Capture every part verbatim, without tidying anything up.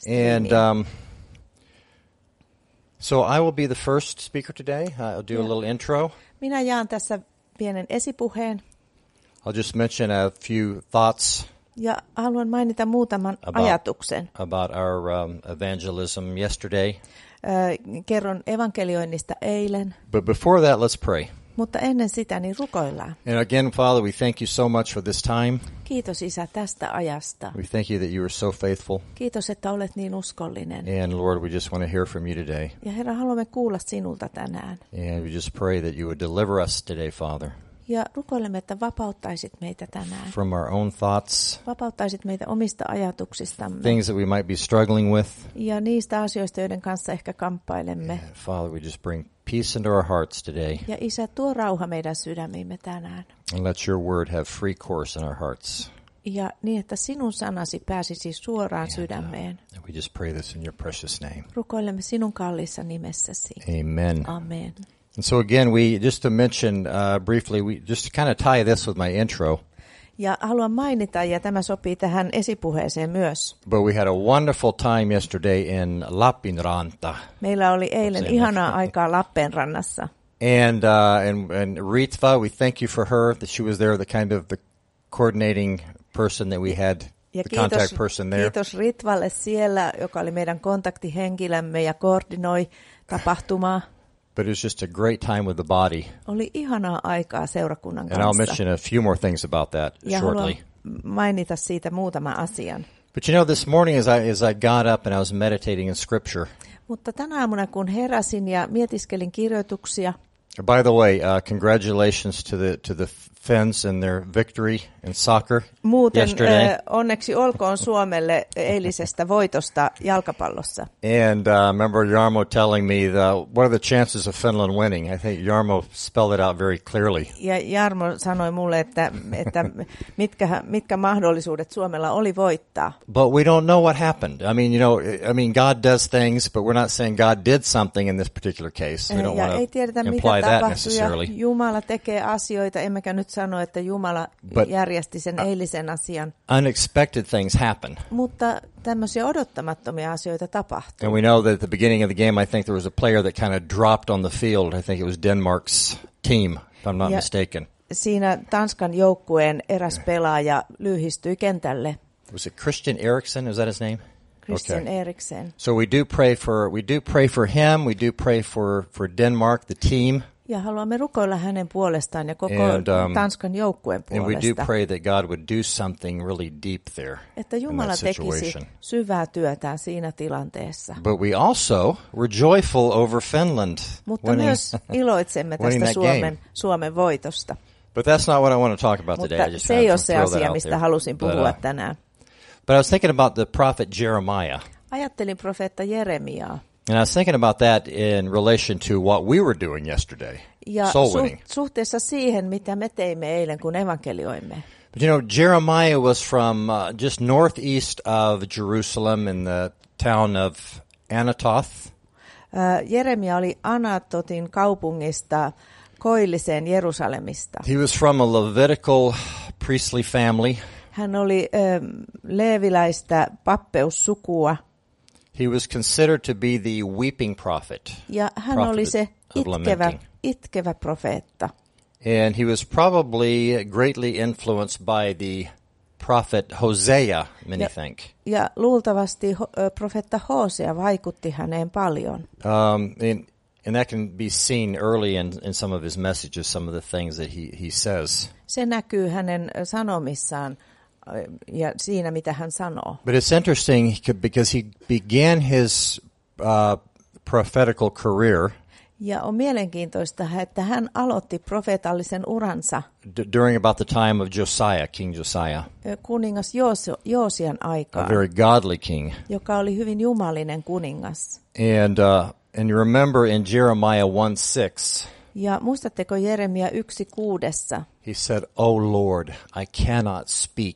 And um, so I will be the first speaker today. I'll do a little intro. Minä jaan tässä pienen esipuheen. I'll just mention a few thoughts. Ja haluan mainita muutaman about, ajatuksen. About our um, evangelism yesterday. Äh, kerron evankelioinnista eilen. But before that, let's pray. Mutta ennen sitä niin rukoillaan. And again, Father, we thank you so much for this time. Kiitos Isä tästä ajasta. We thank you that you are so faithful. Kiitos, että olet niin uskollinen. And Lord, we just want to hear from you today. Ja Herra, haluamme kuulla sinulta tänään. And we just pray that you would deliver us today, Father. Ja rukoilemme, että vapauttaisit meitä tänään. From our own thoughts. Vapauttaisit meitä omista ajatuksistamme. Things that we might be struggling with. Ja niistä asioista, joiden kanssa ehkä kamppailemme. And Father, we just bring peace into our hearts today. Ja Isä, tuo rauha meidän sydämiimme tänään. And let your word have free course in our hearts. Ja niin, että sinun sanasi pääsisi suoraan and, sydämeen. Uh, we just pray this in your precious name. Rukoilemme sinun kalliissa nimessäsi. Amen. Amen. And so again, we just to mention uh, briefly, we just to kind of tie this with my intro. Ja haluan mainita, ja tämä sopii tähän esipuheeseen myös. But we had a wonderful time yesterday in Lappeenranta. Meillä oli eilen ihanaa aikaa Lappeenrannassa. And uh, and and Ritva, we thank you for her that she was there, the kind of the coordinating person that we had, ja the kiitos, contact person there. Kiitos Ritvalle siellä, joka oli meidän kontaktihenkilömme ja koordinoi tapahtumaa. But it was just a great time with the body. Oli ihanaa aikaa seurakunnan and kanssa. And I'll mention a few more things about that ja shortly. mainita siitä muutaman asian. But you know, this morning as I as I got up and I was meditating in Scripture. Mutta tänä aamuna kun heräsin ja mietiskelin kirjoituksia. By the way, uh, congratulations to the to the Finns and their victory in soccer Muuten, yesterday. Äh, onneksi olkoon Suomelle eilisestä voitosta jalkapallossa. And uh, I remember Jarmo telling me the, what are the chances of Finland winning? I think Jarmo spelled it out very clearly. Ja Jarmo sanoi mulle, että, että mitkä, mitkä mahdollisuudet Suomella oli voittaa. But we don't know what happened. I mean, you know, I mean, God does things, but we're not saying God did something in this particular case. We don't ja want ei tiedetä, to mitä imply that tapahtui, necessarily. ja Jumala tekee asioita, emmekä nyt sano, että Jumala But, järjesti sen eilisen asian. Unexpected things happen. Mutta tämmöisiä odottamattomia asioita tapahtuu. And we know that at the beginning of the game, I think there was a player that kind of dropped on the field. I think it was Denmark's team, if I'm not ja mistaken. Siinä Tanskan joukkueen eräs pelaaja lyhistyi kentälle. Was it Christian Eriksen? Is that his name? Christian okay. Eriksen. So we do pray for we do pray for him. We do pray for for Denmark, the team. Ja haluamme rukoilla hänen puolestaan ja koko and, um, Tanskan joukkueen puolesta. And we do pray that God would do something really deep there. Että Jumala tekisi syvää työtä siinä tilanteessa. But we also were joyful over Finland. Mutta winning, myös iloitsemme tästä Suomen, Suomen voitosta. But that's not what I want to talk about Mutta today. I just se ei ole se asia, mistä halusin puhua but, uh, tänään. But I was thinking about the prophet Jeremiah. Ajattelin profeetta Jeremiaa. And I was thinking about that in relation to what we were doing yesterday, ja soul winning. Su- suhteessa siihen, mitä me teimme eilen, kun evankelioimme. But you know, Jeremiah was from uh, just northeast of Jerusalem in the town of Anathoth. Uh, Jeremia oli Anatotin kaupungista koilliseen Jerusalemista. He was from a Levitical priestly family. Hän oli um, leeviläistä pappeussukua. He was considered to be the weeping prophet. Ja hän prophet oli se itkevä, itkevä profeetta. And he was probably greatly influenced by the prophet Hosea, many ja, think. Ja luultavasti ho, profeetta Hosea vaikutti häneen paljon. Um, and, and that can be seen early in, in some of his messages, some of the things that he, he says. Se näkyy hänen sanomissaan. Ja siinä, mitä hän sanoo. But it's interesting because he began his uh, prophetical career. Ja on mielenkiintoista, että hän aloitti profeetallisen uransa. D- during about the time of Josiah, King Josiah. Kuningas Joos- Joosian aikaan. A very godly king. Joka oli hyvin jumalinen kuningas. And uh, and you remember in Jeremiah one six. Ja muistatteko Jeremia yksi kuudessa? He said, "Oh Lord, I cannot speak."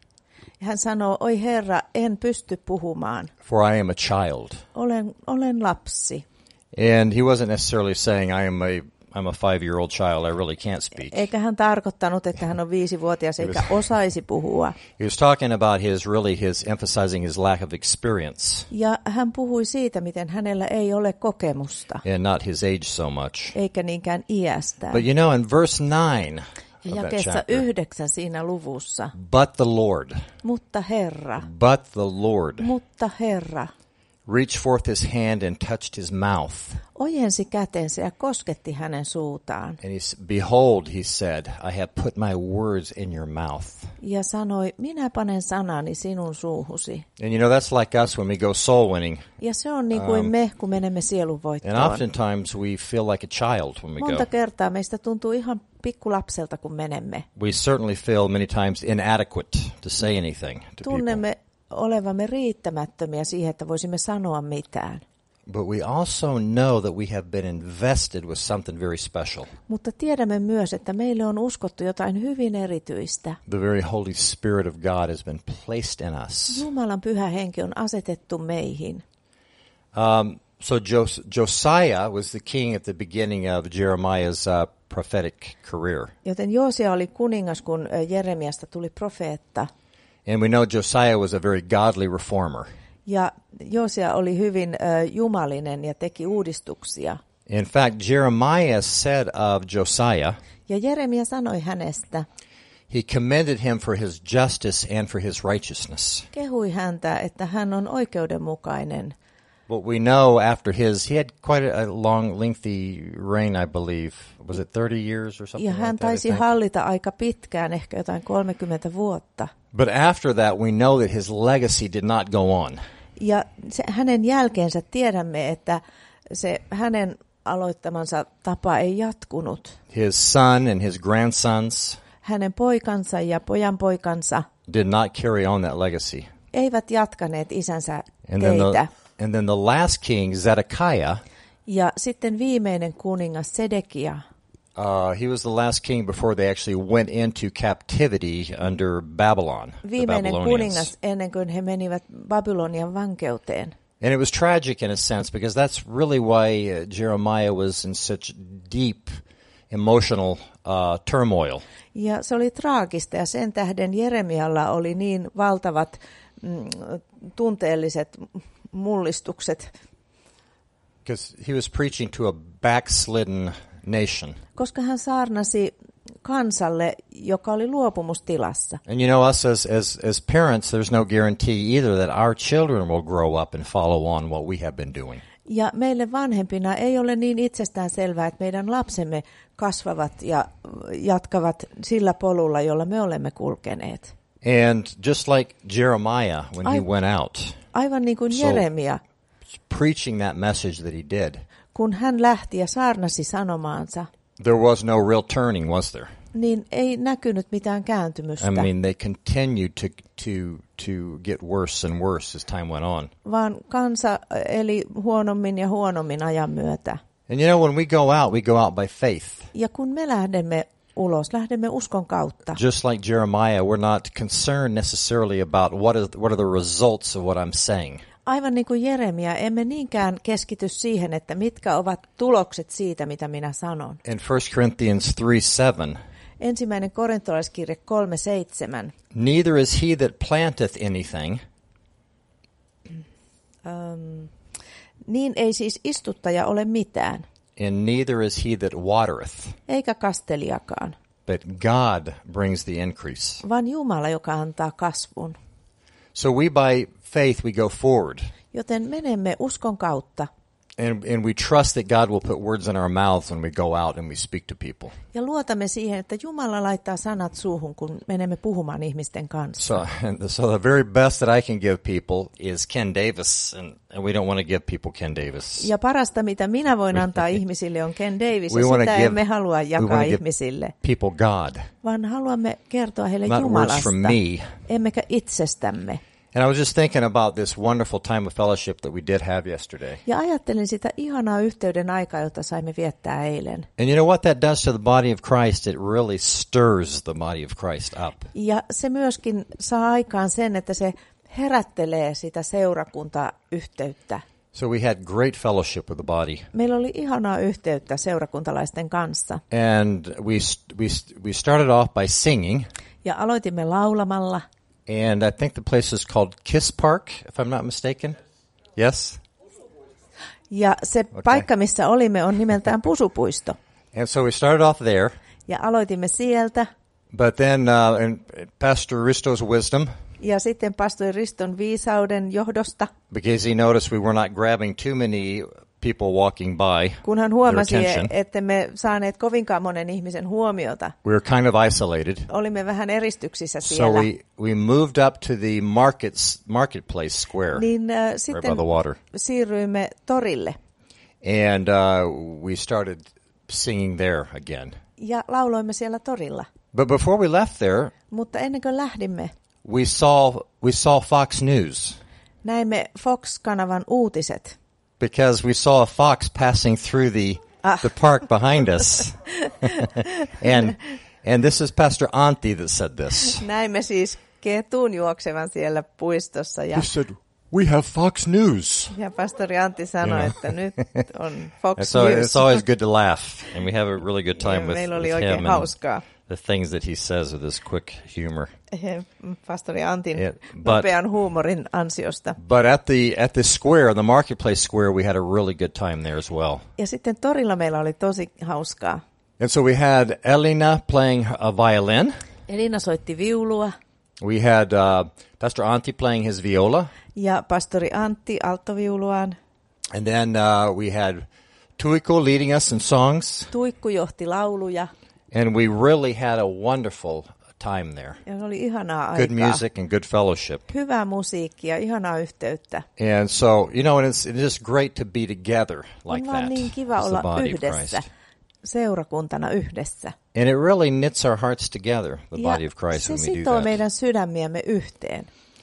Hän sanoo, oi Herra, en pysty puhumaan. For I am a child. Olen, olen lapsi. And he wasn't necessarily saying I am a I'm a five-year-old child. I really can't speak. Eikä hän tarkoittanut, että hän on viisivuotias eikä osaisi puhua. He was talking about his, really his, emphasizing his lack of experience. Ja hän puhui siitä, miten hänellä ei ole kokemusta. And not his age so much. Eikä niinkään iästään. But you know, in verse nine ja of that jakeessa chapter, yhdeksän siinä luvussa. but the Lord, Mutta Herra, but the Lord mutta Herra, reached forth his hand and touched his mouth. ojensi kätensä ja kosketti hänen suutaan. And he said, behold, he said, I have put my words in your mouth. Ja sanoi, minä panen sanani sinun suuhusi. And you know, that's like us when we go soul winning. Ja se on niin kuin Um, me, kun menemme sielunvoittoon. And oftentimes we feel like a child when we Monta go. kertaa meistä tuntuu ihan pikkulapselta, kun menemme. We certainly feel many times inadequate to say anything to people. Tunnemme olevamme riittämättömiä siihen, että voisimme sanoa mitään. But we also know that we have been invested with something very special. Mutta tiedämme myös, että meille on uskottu jotain hyvin erityistä. The very Holy Spirit of God has been placed in us. Jumalan pyhä henki on asetettu meihin. Um, so Jos- Josiah was the king at the beginning of Jeremiah's uh, prophetic career. Joten Joosia oli kuningas, kun ö, Jeremiasta tuli profeetta. And we know Josiah was a very godly reformer. Ja Joosia oli hyvin ö, jumalinen ja teki uudistuksia. In fact, Jeremiah said of Josiah, Ja Jeremia sanoi hänestä, he commended him for his justice and for his righteousness. kehui häntä, että hän on oikeudenmukainen. But we know after his, he had quite a, a long, lengthy reign, I believe. Was it thirty years or something Ja like hän that, I taisi think? hallita aika pitkään, ehkä jotain kolmekymmentä vuotta. But after that, we know that his legacy did not go on. Ja se, hänen jälkeensä tiedämme, että se hänen aloittamansa tapa ei jatkunut. His son and his grandsons Hänen poikansa ja pojanpoikansa did not carry on that legacy. eivät jatkaneet isänsä And then teitä. the, and then the last king, Zedekiah, Ja sitten viimeinen kuningas Sedekia, uh, he was the last king before they actually went into captivity under Babylon, the viimeinen Babylonians. kuningas ennen kuin he menivät Babylonian vankeuteen. And it was tragic in a sense because that's really why uh, Jeremiah was in such deep emotional uh, turmoil. Ja se oli traagista ja sen tähden Jeremialla oli niin valtavat mm, tunteelliset mullistukset, Because he was preaching to a backslidden nation. koska hän saarnasi kansalle, joka oli luopumustilassa. And you know, us as, as, as parents, there's no guarantee either that our children will grow up and follow on what we have been doing. Ja meille vanhempina ei ole niin itsestään selvää, että meidän lapsemme kasvavat ja jatkavat sillä polulla, jolla me olemme kulkeneet. And just like Jeremiah, when he I- went out, Aivan niin kuin So- Jeremia, preaching that message that he did, kun hän lähti ja saarnasi sanomaansa, there was no real turning, was there? niin ei näkynyt mitään kääntymystä, I mean, they continued to to to get worse and worse as time went on. vaan kansa eli huonommin ja huonommin ajan myötä. And you know, when we go out, we go out by faith. Ja kun me lähdemme ulos, lähdemme uskon kautta. Just like Jeremiah, we're not concerned necessarily about what is what are the results of what I'm saying. Aivan niin kuin Jeremia, emme niinkään keskity siihen, että mitkä ovat tulokset siitä, mitä minä sanon. In First Corinthians three seven, Ensimmäinen korintolaiskirje kolme seitsemän. neither is he that planteth anything, Um, niin ei siis istuttaja ole mitään, and neither is he that watereth, eikä kastelijakaan, but God brings the increase. vaan Jumala, joka antaa kasvun. So we by faith we go forward, Joten menemme uskon kautta and and we trust that God will put words in our mouths when we go out and we speak to people. ja luotamme siihen, että Jumala laittaa sanat suuhun, kun menemme puhumaan ihmisten kanssa. So, and so the very best that I can give people is Ken Davis, and, and we don't want to give people Ken Davis. Ja parasta, mitä minä voin antaa ihmisille, on Ken Davis, We ja wanna sitä give- emme halua we jakaa wanna give ihmisille, people God, vaan haluamme kertoa heille not words Jumalasta, from me. emmekä itsestämme. And I was just thinking about this wonderful time of fellowship that we did have yesterday. Ja ajattelin sitä ihanaa yhteyden aikaa, jota saimme viettää eilen. And you know what that does to the body of Christ? It really stirs the body of Christ up. Ja se myöskin saa aikaan sen, että se herättelee sitä seurakuntayhteyttä. So we had great fellowship with the body. Meillä oli ihanaa yhteyttä seurakuntalaisten kanssa. And we we we started off by singing. Ja aloitimme laulamalla. And I think the place is called Kiss Park, if I'm not mistaken. Yes? Ja se okay. paikka, missä olimme, on nimeltään Pusupuisto. And so we started off there. Ja aloitimme sieltä. But then uh, in Pastor Risto's wisdom. Ja sitten pastori Riston viisauden johdosta. Because he noticed we were not grabbing too many people walking by. Kun hän huomasi, että me saaneet kovinkaan monen ihmisen huomiota. We were kind of isolated. Olimme vähän eristyksissä siellä. So we we moved up to the markets marketplace square. Niin uh, sitten siirryimme torille. And uh, we started singing there again. Ja lauloimme siellä torilla. But before we left there, mutta ennen kuin lähdimme, we saw we saw Fox News. Näimme Fox-kanavan uutiset. Because we saw a fox passing through the ah. the park behind us. and and this is Pastor Antti that said this. Näimme siis ketun juoksevan siellä puistossa ja He said, "We have Fox News." Ja pastori Antti sanoi, you know? Että nyt on Fox so News. It's always good to laugh, and we have a really good time with, meillä oli with oikein him hauskaa. and the things that he says with his quick humor. Pastori Antin it, but, nopean huumorin ansiosta. But at the at the square, the marketplace square, we had a really good time there as well. Ja sitten torilla meillä oli tosi hauskaa. And so we had Elina playing a violin. Elina soitti viulua. We had uh, Pastor Antti playing his viola. Ja pastori Antti alttoviuluaan. And then uh, we had Tuikku leading us in songs. Tuikku johti lauluja. And we really had a wonderful time there. Ja se oli ihanaa aikaa. Good music and good fellowship. Hyvää musiikkia, ihanaa yhteyttä. And so, you know, it's, it is great to be together like on that. On niin kiva olla yhdessä, seurakuntana yhdessä. And it really knits our hearts together, the ja body of Christ, when we do that. Se sitoo meidän sydämiämme yhteen.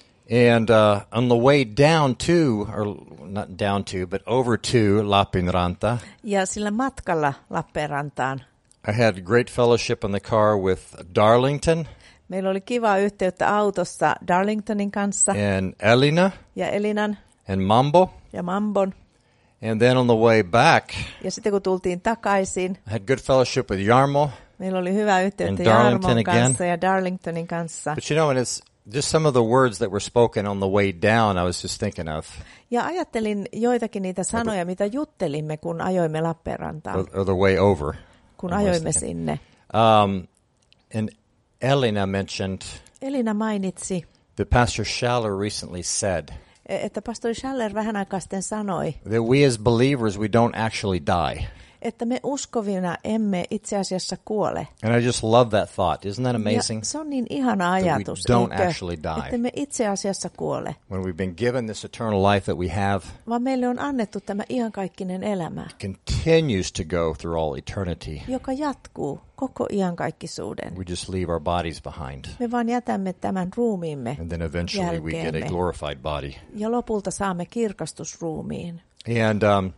And uh, on the way down to, or not down to, but over to Lappeenranta. Ja sillä matkalla Lappeenrantaan. I had great fellowship in the car with Darlington. Meillä oli kivaa yhteyttä autossa Darlingtonin kanssa. And Elina. Ja Elinan. And Mambo. Ja Mambon. And then on the way back. Ja sitten kun tultiin takaisin. I had good fellowship with Jarmo. Meillä oli hyvää yhteyttä Jarmon kanssa ja Darlingtonin kanssa. But you know, and it's just some of the words that were spoken on the way down, I was just thinking of. Ja ajattelin joitakin niitä sanoja, mitä juttelimme, kun ajoimme Lappeenrantaan. Or, or the way over. Kun ajoimme sinne. Um, and Elina mentioned. Elina mainitsi. That Pastor Schaller recently said. Että pastori Schaller vähän aikaa sitten sanoi. That we as believers, we don't actually die. Että me uskovina emme itse asiassa kuole. And I just love that thought. Isn't that amazing? Ja se on niin ihana ajatus, that we don't eikö? Actually die. Että me itse asiassa kuole. When we've been given this eternal life that we have. Vaan meille on annettu tämä iankaikkinen elämä. Continues to go through all eternity. Joka jatkuu koko iankaikkisuuden. We just leave our bodies behind. Me vaan jätämme tämän ruumiimme And then eventually jälkeemme. we get a glorified body. Ja lopulta saamme kirkastusruumiin. And um,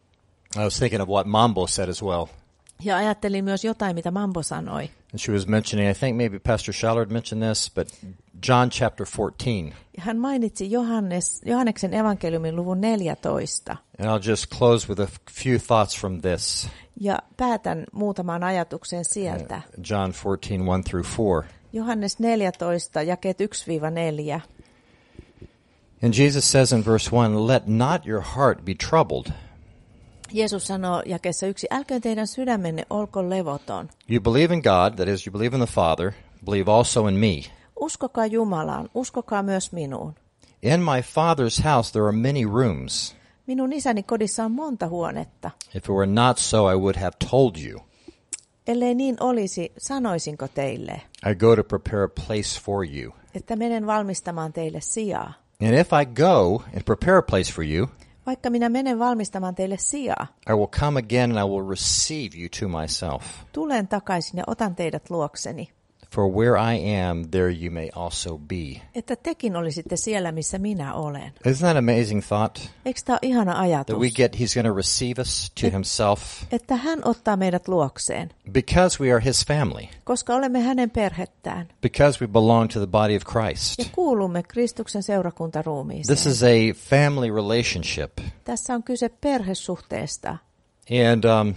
I was thinking of what Mambo said as well. Ja ajattelin myös jotain, mitä Mambo sanoi. And she was mentioning, I think maybe Pastor Schaller mentioned this, but John chapter fourteen. Hän mainitsi Johannes, Johanneksen evankeliumin luvun neljätoista. And I'll just close with a few thoughts from this. Ja päätän muutaman ajatuksen sieltä. Uh, John fourteen, one through four. Johannes neljätoista, jakeet yksi neljä. And Jesus says in verse one, let not your heart be troubled. Jeesus sanoo jakeessa yksi, älköön teidän sydämenne olko levoton. You believe in God, that is, you believe in the Father, believe also in me. Uskokaa Jumalaan, uskokaa myös minuun. In my Father's house there are many rooms. Minun isäni kodissa on monta huonetta. If it were not so, I would have told you. Ellei niin olisi, sanoisinko teille, I go to prepare a place for you. Että menen valmistamaan teille sijaa. And if I go and prepare a place for you, vaikka minä menen valmistamaan teille sijaa, I will come again and I will receive you to myself. Tulen takaisin ja otan teidät luokseni. For where I am, there you may also be. Että tekin olisitte siellä, missä minä olen. Isn't that an amazing thought? Eikö tämä ole ihana ajatus? That we get, he's going to receive us to Et, himself. Että hän ottaa meidät luokseen. Because we are his family. Koska olemme hänen perhettään. Because we belong to the body of Christ. Ja kuulumme Kristuksen seurakuntaruumiiseen. This is a family relationship. Tässä on kyse perhesuhteesta. And um,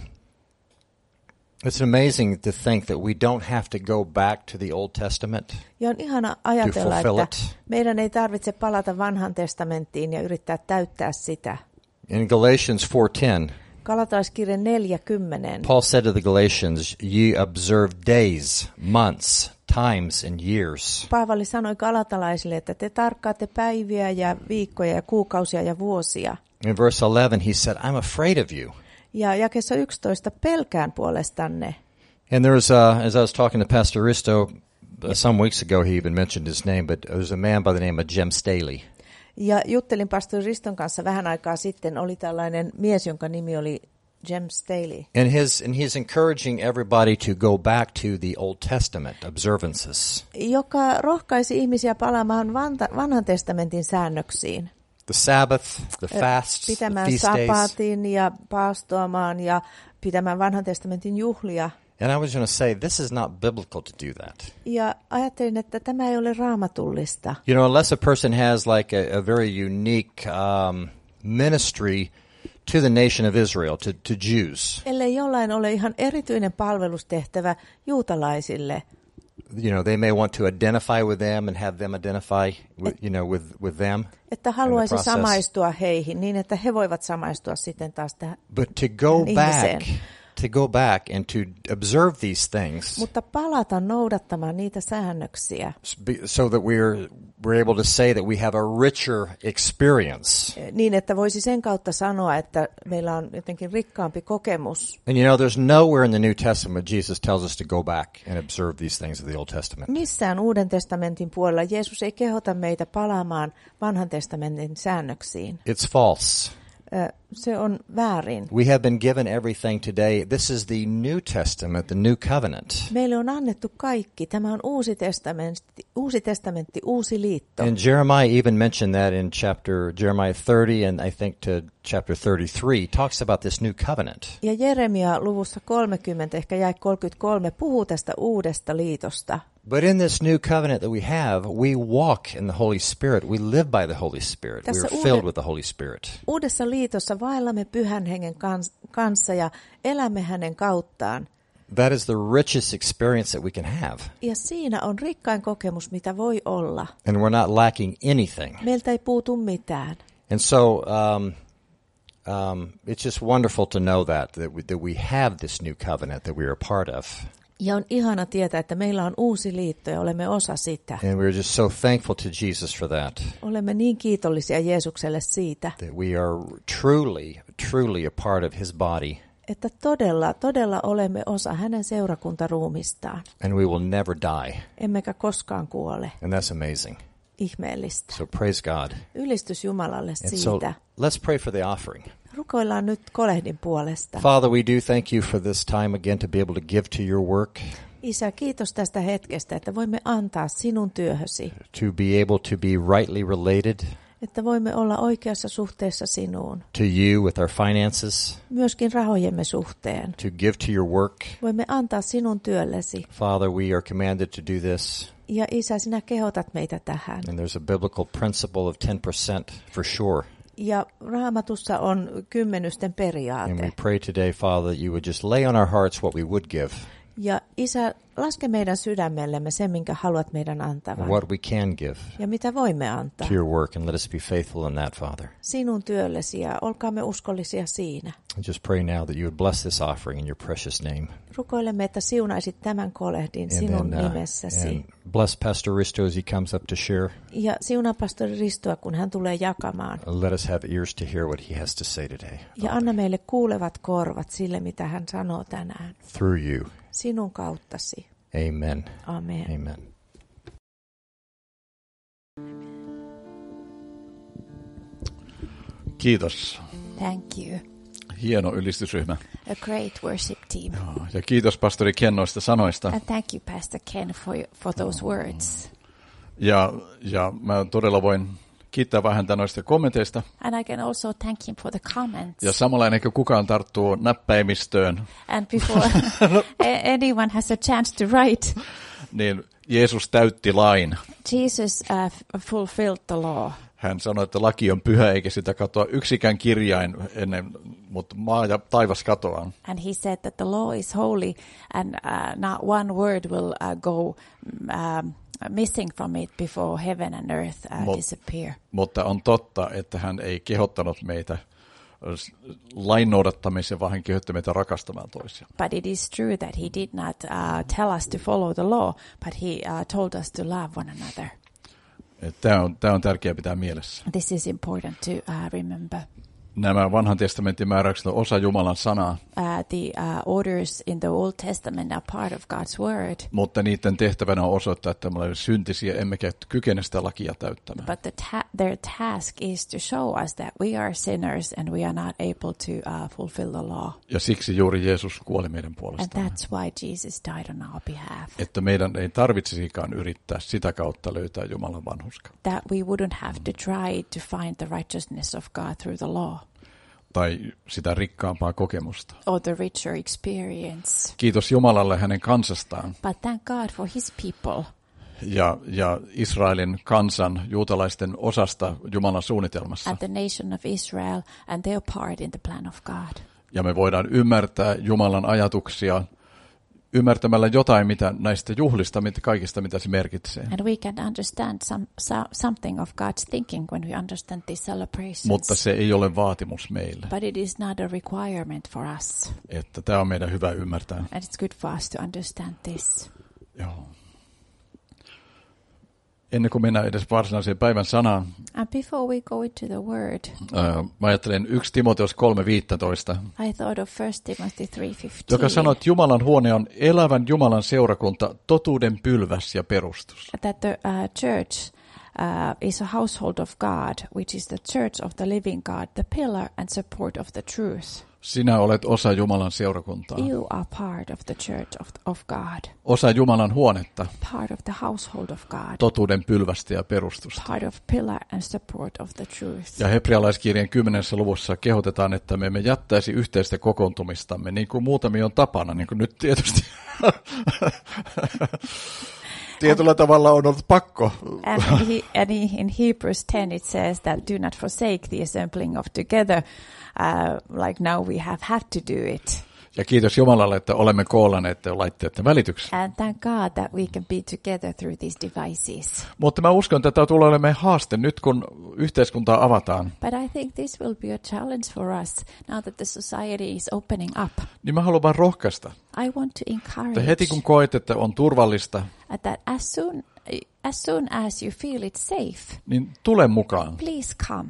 it's amazing to think that we don't have to go back to the Old Testament. Ja on ihana ajatella, että meidän ei tarvitse palata vanhan testamenttiin ja yrittää täyttää sitä. In Galatians four ten, Galatalaiskirje neljä kymmenen. Paul said to the Galatians, "Ye observe days, months, times and years." Paavali sanoi galatalaisille, että te tarkkaatte päiviä ja viikkoja ja kuukausia ja vuosia. In verse eleven, he said, "I'm afraid of you." Ja jakeessa yksitoista, pelkään puolestanne. And there was, uh, as I was talking to Pastor Risto uh, some weeks ago, he even mentioned his name, but there's a man by the name of Jem Staley. Ja juttelin pastori Riston kanssa vähän aikaa sitten, oli tällainen mies, jonka nimi oli Jem Staley. And his and he's encouraging everybody to go back to the Old Testament observances. Joka rohkaisi ihmisiä palaamaan vanta, vanhan testamentin säännöksiin. The Sabbath, the fasts, pitämään the feast days. sapatin ja paastoamaan ja pitämään vanhan testamentin juhlia. And I was going to say, this is not biblical to do that. Ja ajattelin, että tämä ei ole raamatullista. You know, unless a person has like a, a very unique um, ministry to the nation of Israel, to, to Jews. Ellei jollain ole ihan erityinen palvelustehtävä juutalaisille. You know, they may want to identify with them and have them identify, with, you know, with, with them. Että haluaisi samaistua heihin niin, että he voivat samaistua sitten taas tähän But to go ihmiseen. back, to go back and to observe these things, Mutta palata noudattamaan niitä säännöksiä. so that we're we're able to say that we have a richer experience. Niin, että voisi sen kautta sanoa, että meillä on jotenkin rikkaampi kokemus. And you know, there's nowhere in the New Testament Jesus tells us to go back and observe these things of the Old Testament. Missään Uuden testamentin puolella Jeesus ei kehota meitä palaamaan vanhan testamentin säännöksiin. It's false. Se on väärin. We have been given everything today. This is the New Testament, the New Covenant. Meille on annettu kaikki. Tämä on uusi testamentti, uusi testamentti, uusi liitto. And Jeremiah even mentioned that in chapter Jeremiah thirty and I think to chapter thirty-three talks about this new covenant. Ja Jeremia luvussa kolmekymmentä, ehkä jäi kolmekymmentäkolme, puhuu tästä uudesta liitosta. But in this new covenant that we have, we walk in the Holy Spirit. We live by the Holy Spirit. We are filled with the Holy Spirit. Uudessa liitossa vaellamme Pyhän Hengen kans, kanssa ja elämme hänen kauttaan. That is the richest experience that we can have. Ja siinä on rikkain kokemus, mitä voi olla. And we're not lacking anything. Meiltä ei puutu mitään. And so um, um, it's just wonderful to know that, that we, that we have this new covenant that we are a part of. Ja on ihana tietää, että meillä on uusi liitto ja olemme osa sitä. And we're just so thankful to Jesus for that. Olemme niin kiitollisia Jeesukselle siitä. That we are truly, truly a part of his body. Että todella, todella olemme osa hänen seurakuntaruumistaan. And we will never die. Emmekä koskaan kuole. And that's amazing. Ihmeellistä. So praise God. Ylistys Jumalalle And siitä. so let's pray for the offering. Rukoillaan nyt kolehdin puolesta. Father, we do thank you for this time again to be able to give to your work. Isä, kiitos tästä hetkestä, että voimme antaa sinun työhösi. To be able to be rightly related. Että voimme olla oikeassa suhteessa sinuun. To you with our finances. Myöskin rahojemme suhteen. To give to your work. Voimme antaa sinun työllesi. Father, we are commanded to do this. Ja Isä, sinä kehotat meitä tähän. And there's a biblical principle of ten percent for sure. Ja Raamatussa on kymmenysten periaate. And we pray today, Father, that you would just lay on our hearts what we would give. Ja Isä, laske meidän sydämellemme sen, minkä haluat meidän antavan. What we can give. Ja mitä voimme antaa. To your work, and let us be faithful in that, Father. Sinun työllesi ja olkaamme uskollisia siinä. I just pray now that you would bless this offering in your precious name. Rukoilemme, että siunaisit tämän kolehdin sinun then, uh, nimessäsi. And bless Pastor Risto as he comes up to share. Ja siunaa pastori Ristoa, kun hän tulee jakamaan. Let us have ears to hear what he has to say today. Ja anna meille kuulevat korvat sille, mitä hän sanoo tänään. Through you. Sinun kauttasi. Amen. Amen. Amen. Kiitos. Thank you. Hieno ylistysryhmä. A great worship team. Ja kiitos pastori Ken noista sanoista. And thank you, Pastor Ken, for for those words. Ja, ja mä todella voin kiittää vähän noista kommenteista. And I can also thank him for the comments. Ja samalla ennen kuin kukaan tarttuu näppäimistöön. And before anyone has a chance to write. Niin Jeesus täytti lain. Jesus uh, fulfilled the law. Hän sanoi, että laki on pyhä eikä sitä katoa yksikään kirjain ennen, mutta maa ja taivas katoaa. And he said that the law is holy and uh, not one word will uh, go um, missing from it before heaven and earth uh, Mut, disappear. Mutta on totta, että hän ei kehottanut meitä lain noudattamiseen, vaan hän kehotti meitä rakastamaan toisia. But it is true that he did not uh, tell us to follow the law, but he uh, told us to love one another. Tämä on, tämä on tärkeää pitää mielessä. This is important to uh, remember. Nämä vanhan testamentin määräykset on osa Jumalan sanaa. Uh, the uh, orders in the Old Testament are part of God's word. Mutta niiden tehtävänä on osoittaa, että me olemme syntisiä, emmekä kykene sitä lakia täyttämään. But the ta- their task is to show us that we are sinners and we are not able to uh, fulfill the law. Ja siksi juuri Jeesus kuoli meidän puolestaan. And that's why Jesus died on our behalf. Että meidän ei tarvitsisikaan yrittää sitä kautta löytää Jumalan vanhurskautta. That we wouldn't have to try to find the righteousness of God through the law. Tai sitä rikkaampaa kokemusta. Or the richer experience. Kiitos Jumalalle hänen kansastaan. But thank God for his people. Ja, ja Israelin kansan, juutalaisten osasta Jumalan suunnitelmassa. And the nation of Israel and their part in the plan of God. Ja me voidaan ymmärtää Jumalan ajatuksia ymmärtämällä jotain mitä näistä juhlista, mitä kaikista mitä se merkitsee. And we can understand some, so, something of God's thinking when we understand these celebrations. Mutta se ei ole vaatimus meille. But it is not a requirement for us. Että tämä on meidän hyvä ymmärtää. And it's good for us to understand this. Joo. Ennen kuin mennään edes varsinaiseen päivän sanaan, And before we go into the word, uh, mä ajattelen yksi Timoteus kolme viisitoista, I thought of First Timothy three fifteen. joka sanoo, että Jumalan huone on elävän Jumalan seurakunta, totuuden pylväs ja perustus. That the uh, church uh, is a household of God, which is the church of the living God, the pillar and support of the truth. Sinä olet osa Jumalan seurakuntaa. You are part of the church of, of God. Osa Jumalan huonetta. Part of the household of God. Totuuden pylvästä ja perustusta. Part of pillar and support of the truth. Ja hebrealaiskirjan kymmenennessä luvussa kehotetaan, että me emme jättäisi yhteistä kokoontumistamme, niin kuin muutamia on tapana, niin kuin nyt tietysti. Tietyllä tavalla on ollut pakko. And, he, and he, in Hebrews ten it says that do not forsake the assembling of together, uh, like now we have had to do it. Ja kiitos Jumalalle, että olemme koollaneet laitteiden välityksellä. And thank God that we can be together through these devices. Mutta mä uskon, että tämä tulee olemaan haaste nyt, kun yhteiskuntaa avataan. But I think this will be a challenge for us now that the society is opening up. Niin mä haluan vaan rohkaista. I want to encourage. Että heti kun koet, että on turvallista, that as soon as soon as you feel it's safe, niin tule mukaan. Please come.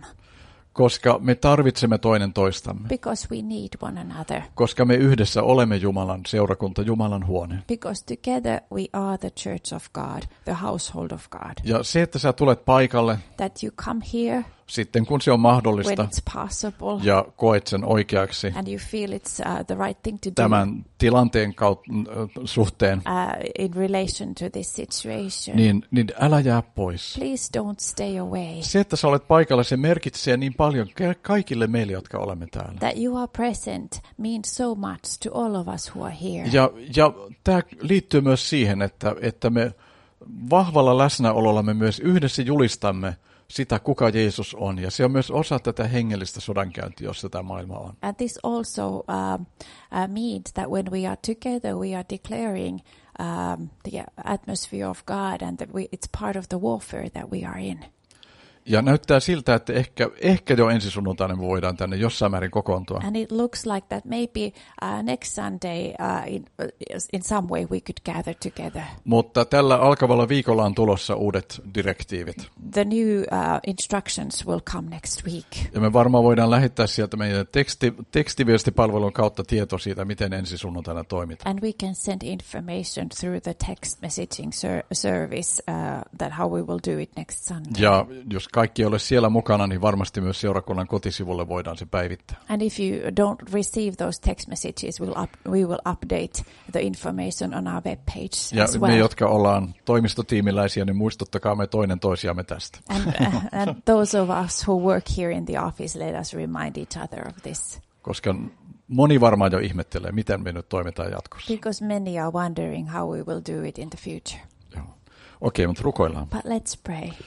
Koska me tarvitsemme toinen toistamme. Because we need one another. Koska me yhdessä olemme Jumalan seurakunta, Jumalan huone. Because together we are the church of God, the household of God. Ja se, että sä tulet paikalle, that you come here, sitten kun se on mahdollista, when it's possible, ja koet sen oikeaksi, and you feel it's uh, the right thing to do, tämän tilanteen kautta, suhteen, uh, in relation to this situation, niin, niin älä jää pois. Please don't stay away. Se, että sä olet paikalla, se merkitsee niin paljon kaikille meille, jotka olemme täällä. That you are present means so much to all of us who are here. Ja, ja tämä liittyy myös siihen, että, että me vahvalla läsnäololla me myös yhdessä julistamme sitä, kuka Jeesus on. Ja se on myös osa tätä hengellistä sodankäyntiä, jossa tämä maailma on. And this also uh, uh, means that when we are together, we are declaring um, the atmosphere of God and that we, it's part of the warfare that we are in. Ja näyttää siltä, että ehkä, ehkä jo ensi sunnuntaina me voidaan tänne jossain määrin kokoontua. And it looks like that maybe uh, next Sunday uh, in, in some way we could gather together. Mutta tällä alkavalla viikolla on tulossa uudet direktiivit. The new uh, instructions will come next week. Ja me varmaan voidaan lähettää sieltä meidän teksti, tekstiviestipalvelun kautta tieto siitä, miten ensi sunnuntaina toimitaan. And we can send information through the text messaging ser- service uh, that how we will do it next Sunday. Ja jos kaikki ei ole siellä mukana, niin varmasti myös seurakunnan kotisivulle voidaan se päivittää. And if you don't receive those text messages, we'll up, we will update the information on our web page ja as well. Me, jotka ollaan toimistotiimiläisiä, niin muistuttakaa me toinen toisiamme tästä. And, uh, and those of us who work here in the office, let us remind each other of this. Koska moni varmaan jo ihmettelee, miten me nyt toimitaan jatkossa. Because many are wondering how we will do it in the future. Joo. Okei, mutta rukoillaan. But let's pray.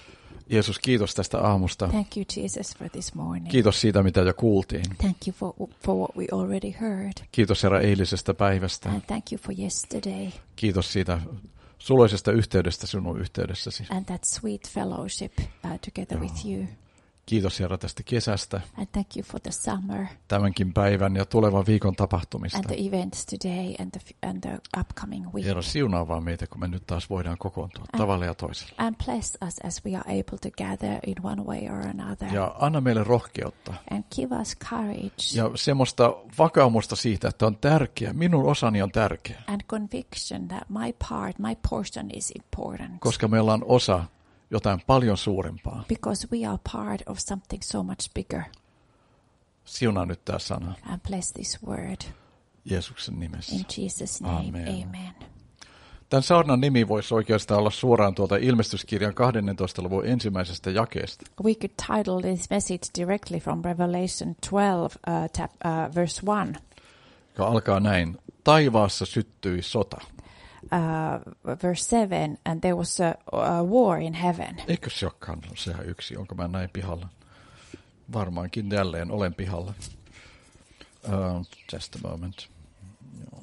Jeesus, kiitos tästä aamusta. Thank you, Jesus, for this morning. Kiitos siitä, mitä jo kuultiin. Thank you for, for what we already heard. Kiitos, Herra, eilisestä päivästä. And thank you for yesterday. Kiitos siitä suloisesta yhteydestä sinun yhteydessäsi. And that sweet fellowship uh, together with you. Kiitos, Herra, tästä kesästä. And thank you for the summer. Tämänkin päivän ja tulevan viikon tapahtumista. And the events today and the, and the upcoming week. Herra, siunaa vaan meitä, kun me nyt taas voidaan kokoontua and, tavalla ja toisella. And bless us as we are able to gather in one way or another. Ja anna meille rohkeutta. And give us courage. Ja semmoista vakaumusta siitä, että on tärkeä. Minun osani on tärkeä. And conviction that my part, my portion is important. Koska meillä on osa jotain paljon suurempaa. Because we are part of something so much bigger. Siunaa nyt tämä sana. And bless this word. Jeesuksen nimessä. In Jesus' name, amen. amen. Tämän saarnan nimi voisi oikeastaan olla suoraan tuolta ilmestyskirjan kahdentoista luvun ensimmäisestä jakeesta. We could title this message directly from Revelation twelve, uh, tap, uh, verse one. Joka alkaa näin. Taivaassa syttyi sota. Uh, verse seven, and there was a, a war in heaven. Eikö se olekaan sehän yksi? Onko mä näin pihalla? Varmaankin jälleen olen pihalla. Uh, just a moment. Joo.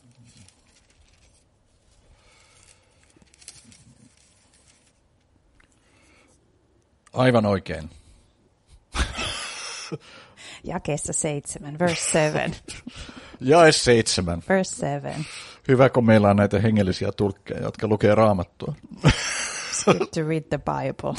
Aivan oikein. Jakeessa seitsemän, verse seven. Jae seitsemän. Verse seven. Hyvä, kun meillä on näitä hengellisiä tulkkeja, jotka lukee Raamattua. It's good to read the Bible.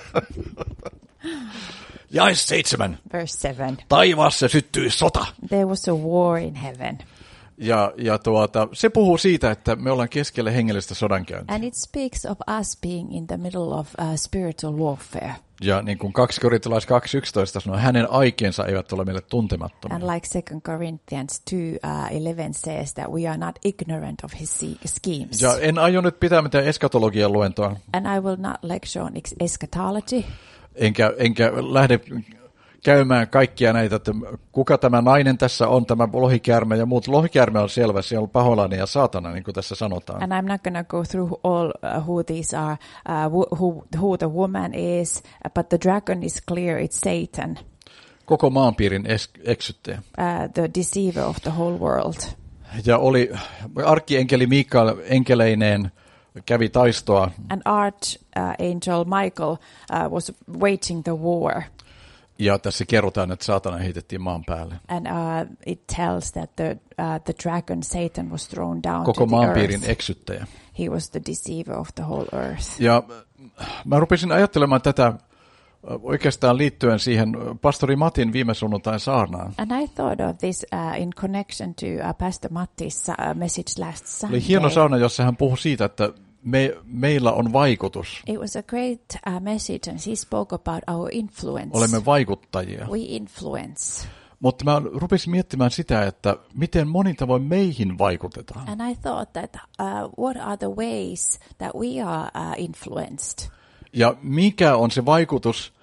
Jae seitsemän. Verse seven. Taivaassa syttyi sota. There was a war in heaven. Ja, ja tuota, se puhuu siitä, että me ollaan keskellä hengellistä sodankäyntiä. And it speaks of us being in the middle of uh, spiritual warfare. Ja niin kuin toinen Korintalaiset kaksi yksitoista sanoo, hänen aikeensa eivät ole meille tuntemattomia. And like Second Corinthians two eleven says that we are not ignorant of his schemes. Ja en aio nyt pitää mitään eskatologian luentoa. And I will not lecture on eschatology. Enkä, enkä lähde käymään kaikkia näitä, että kuka tämä nainen tässä on, tämä lohikäärme ja muut. Lohikäärme on selvä, se on paholainen ja saatana, niin kuin tässä sanotaan. And I'm not going to go through all uh, who these are, uh, who, who the woman is, but the dragon is clear, it's Satan. Koko maanpiirin es- eksyttäjä. Uh, the deceiver of the whole world. Ja oli arkkienkeli Mikael enkeleineen kävi taistoa. An archangel uh, Michael uh, was waging the war. Ja tässä kerrotaan, että saatana heitettiin maan päälle. And uh, it tells that the uh, the dragon Satan was thrown down Koko to the maanpiirin earth. eksyttäjä. He was the deceiver of the whole earth. Ja mä rupesin ajattelemaan tätä oikeastaan liittyen siihen pastori Matin viime sunnuntain saarnaan. And I thought of this uh, in connection to uh, Pastor Matti's uh, message last Sunday. Oli hieno saarna, jossa hän puhui siitä, että me, meillä on vaikutus. It was a great uh, message, and he spoke about our influence. Olemme vaikuttajia. We influence. Mutta mä rupesin miettimään sitä, että miten monin tavoin meihin vaikutetaan. And I thought that uh, what are the ways that we are uh, influenced? Ja mikä on se vaikutus,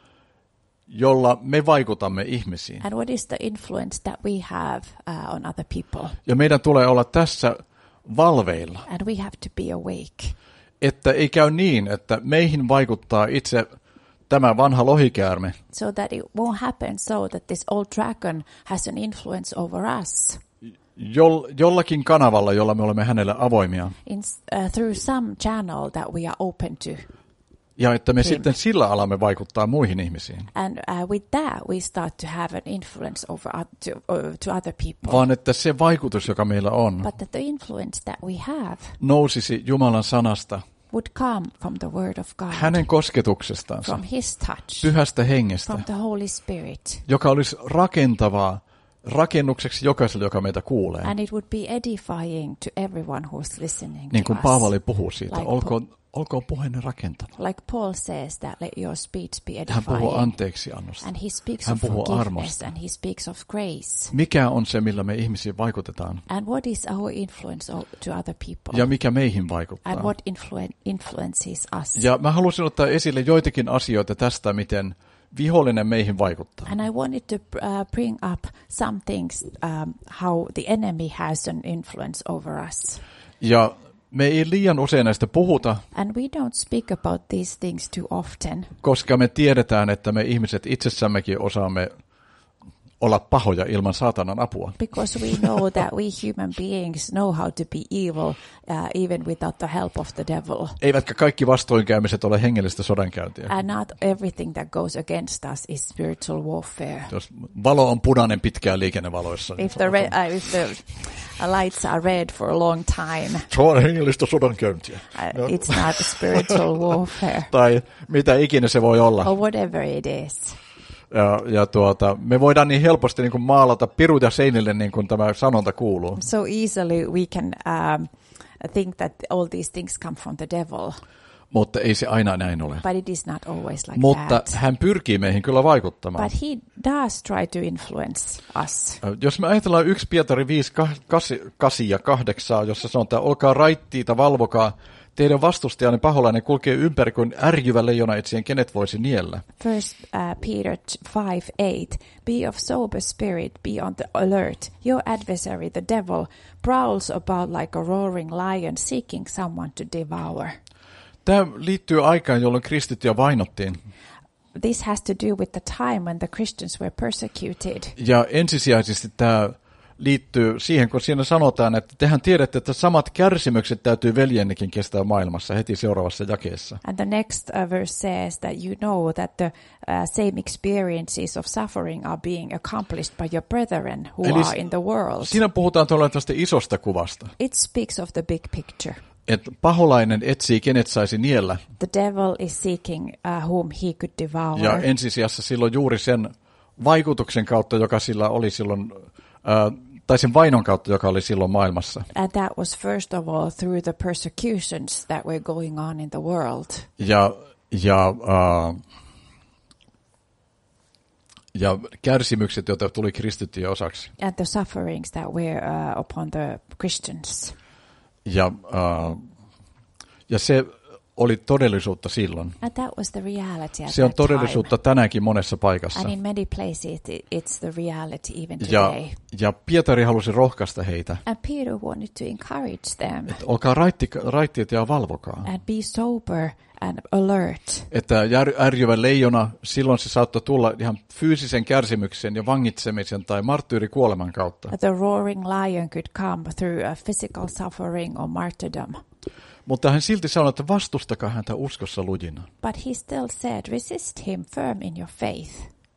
jolla me vaikutamme ihmisiin? And what is the influence that we have uh, on other people? Ja meidän tulee olla tässä valveilla. And we have to be awake. Että ei käy niin, että meihin vaikuttaa itse tämä vanha lohikäärme. So that it won't happen so that this old dragon has an influence over us. Jol, jollakin kanavalla, jolla me olemme hänelle avoimia. In, uh, through some channel that we are open to. Ja että me Him. sitten sillä alamme vaikuttaa muihin ihmisiin. And uh, with that we start to have an influence over uh, to, uh, to other people. Vaan että se vaikutus, joka meillä on, But that the influence that we have nousisi Jumalan sanasta, would come from the word of God. hänen kosketuksestansa, From his touch. pyhästä hengestä, From the Holy Spirit. joka olisi rakentavaa rakennukseksi jokaiselle, joka meitä kuulee. And it would be edifying to everyone who's listening Niin to kuin us. Paavali puhuu siitä, Like olkoon, olkoon puheenne rakentava. Like Paul says that let your speech be Hän puhuu edifying. anteeksi annosta. And he speaks Hän of puhuu forgiveness armosta. and he speaks of grace. Mikä on se, millä me ihmisiin vaikutetaan? And what is our influence o- to other people? Ja mikä meihin vaikuttaa? And what influ- influences us? Ja mä halusin ottaa esille joitakin asioita tästä, miten vihollinen meihin vaikuttaa. And I wanted to uh, bring up some things, um, how the enemy has an influence over us. Ja me ei liian usein näistä puhuta, And we don't speak about these things too often. Koska me tiedetään, että me ihmiset itsessämmekin osaamme olla pahoja ilman saatanan apua. Because we know that we human beings know how to be evil uh, even without the help of the devil. Eivätkä kaikki vastoinkäymiset ole hengellistä sodankäyntiä. And not everything that goes against us is spiritual warfare. Jos valo on punainen pitkään liikennevaloissa. Niin If the, re- uh, if the lights are red for a long time, se on hengellistä sodankäyntiä. uh, it's not spiritual warfare. Tai mitä ikinä se voi olla. Or whatever it is. Ja, ja tuota, me voidaan niin helposti niin kuin maalata piruja seinille, niin kuin tämä sanonta kuuluu. So easily we can um, think that all these things come from the devil. Mutta ei se aina näin ole. But it is not always like Mutta that. hän pyrkii meihin kyllä vaikuttamaan. But he does try to influence us. Jos me ajatellaan yksi Pietari viisi, kahdeksan ja kahdeksan, jossa sanotaan, olkaa raittiita, valvokaa, teidän vastustajanne paholainen kulkee ympäri kuin ärjyvä leijona etsien, kenet voisi niellä. First uh, Peter five eight, be of sober spirit, be on the alert. Your adversary, the devil, prowls about like a roaring lion, seeking someone to devour. Tämä liittyy aikaan, jolloin kristittyjä vainottiin. This has to do with the time when the Christians were persecuted. Ja ensisijaisesti tämä liittyy siihen, kun siinä sanotaan, että tehän tiedätte, että samat kärsimykset täytyy veljennekin kestää maailmassa heti seuraavassa jakeessa. And the next uh, verse says that you know that the uh, same experiences of suffering are being accomplished by your brethren who Eli are in the world. Siinä puhutaan tuolla tästä isosta kuvasta. It speaks of the big picture. Että paholainen etsii, kenet saisi niellä. The devil is seeking uh, whom he could devour. Ja ensisijassa silloin juuri sen vaikutuksen kautta, joka sillä oli silloin, äh, tai sen vainon kautta, joka oli silloin maailmassa. And that was first of all through the persecutions that were going on in the world. Ja, ja, äh, ja kärsimykset, joita tuli kristittyjen osaksi. And the sufferings that were uh, upon the Christians. Ja, äh, ja se oli todellisuutta silloin. And that was the reality at Se on that time. todellisuutta tänäänkin monessa paikassa. And in many places it's the reality even Ja, today. ja Pietari halusi rohkaista heitä. And Peter wanted to encourage them. Olkaa raitti, raittiit ja valvokaa. And be sober and alert. Että ärjyvä leijona, silloin se saattoi tulla ihan fyysisen kärsimyksen ja vangitsemisen tai marttyyrikuoleman kautta. The roaring lion could come through a physical suffering or martyrdom. Mutta hän silti sanoi, että vastustakaa häntä uskossa lujina. But he still said, resist him firm in your faith.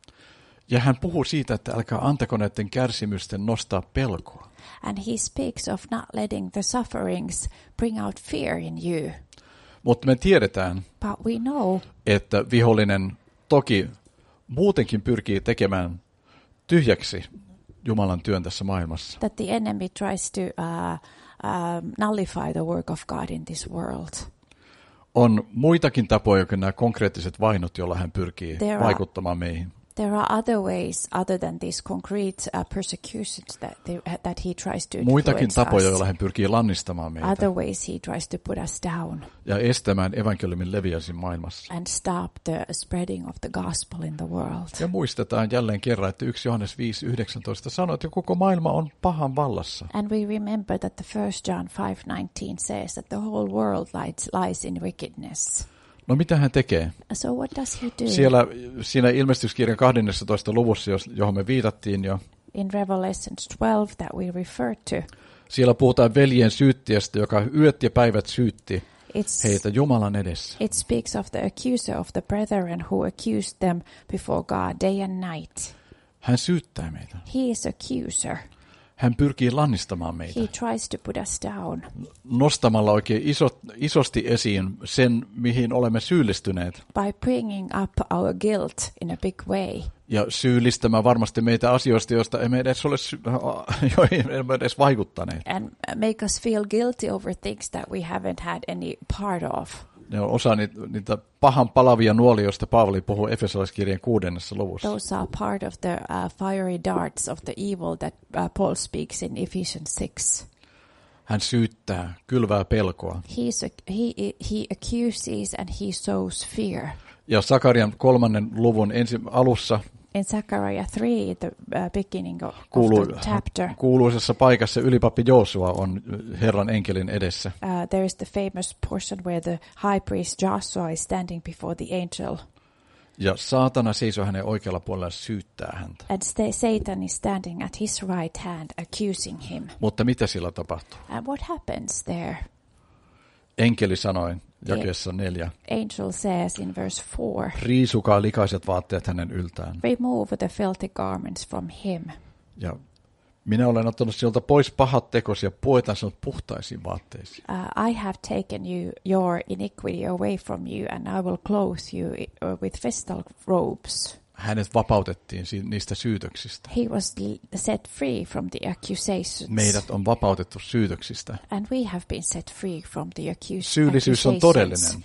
Ja hän puhuu siitä, että älkää antako näiden kärsimysten nostaa pelkoa. And he speaks of not letting the sufferings bring out fear in you. Mutta me tiedetään, But we know että vihollinen toki muutenkin pyrkii tekemään tyhjäksi Jumalan työn tässä maailmassa. that the enemy tries to uh, um, nullify the work of God in this world. On muitakin tapoja kuin nämä konkreettiset vainot, joilla hän pyrkii There are- vaikuttamaan meihin. There are other ways other than these concrete uh, persecutions that they, that he tries to Muitakin influence tapoja, us. joilla hän pyrkii lannistamaan meitä Other ways he tries to put us down ja estämään evankeliumin leviäisin maailmassa. and stop the spreading of the gospel in the world. Ja muistetaan jälleen kerran, että yksi Johannes viisi yhdeksäntoista sanoo, että koko maailma on pahan vallassa. And we remember that the first John five nineteen says that the whole world lies, lies in wickedness. No mitä hän tekee? So what does he do? Siellä, siinä ilmestyskirjan kahdennessatoista luvussa, johon me viitattiin jo, In Revelations twelve that we refer to, siellä puhutaan veljen syyttäjästä, joka yöt ja päivät syytti it's, heitä Jumalan edessä. it speaks of the accuser of the brethren who accused them before God day and night. Hän syyttää meitä. He is accuser. Hän pyrkii lannistamaan meitä He tries to put us down nostamalla oikein iso, isosti esiin sen, mihin olemme syyllistyneet. by bringing up our guilt in a big way Ja syyllistämään varmasti meitä asioista, joista emme edes ole sy- joihin emme edes vaikuttaneet. and make us feel guilty over things that we haven't had any part of. Ne on osa niitä, niitä pahan palavia nuolia, joista Paavali puhuu Efesolaiskirjan kuudennessa luvussa. Those are part of the uh, fiery darts of the evil that uh, Paul speaks in Ephesians six. Hän syyttää, kylvää pelkoa. He's a, he, he accuses and he sows fear. Ja Sakarian kolmannen luvun ensi, alussa In Zechariah three, the uh, beginning of, Kuulu, of the chapter, kuuluisessa paikassa ylipappi Joosua on Herran enkelin edessä. uh, there is the famous portion where the high priest Joshua is standing before the angel. Ja saatana seisoo hänen oikealla puolella syyttää häntä. And st- Satan is standing at his right hand accusing him. Mutta mitä sillä tapahtuu? And what happens there? Enkeli sanoi jakeessa neljä. Angel says in verse four, Riisukaa likaiset vaatteet hänen yltään. remove the filthy garments from him. Ja minä olen ottanut siltä pois pahat tekosi ja puetan sinut puhtaisiin vaatteisiin. Uh, I have taken you your iniquity away from you, and I will clothe you uh, with festal robes. Hänet vapautettiin si- niistä syytöksistä. He was l- set free from the accusations. Meidät on vapautettu syytöksistä. And we have been set free from the accus- Syyllisyys on accusations. todellinen.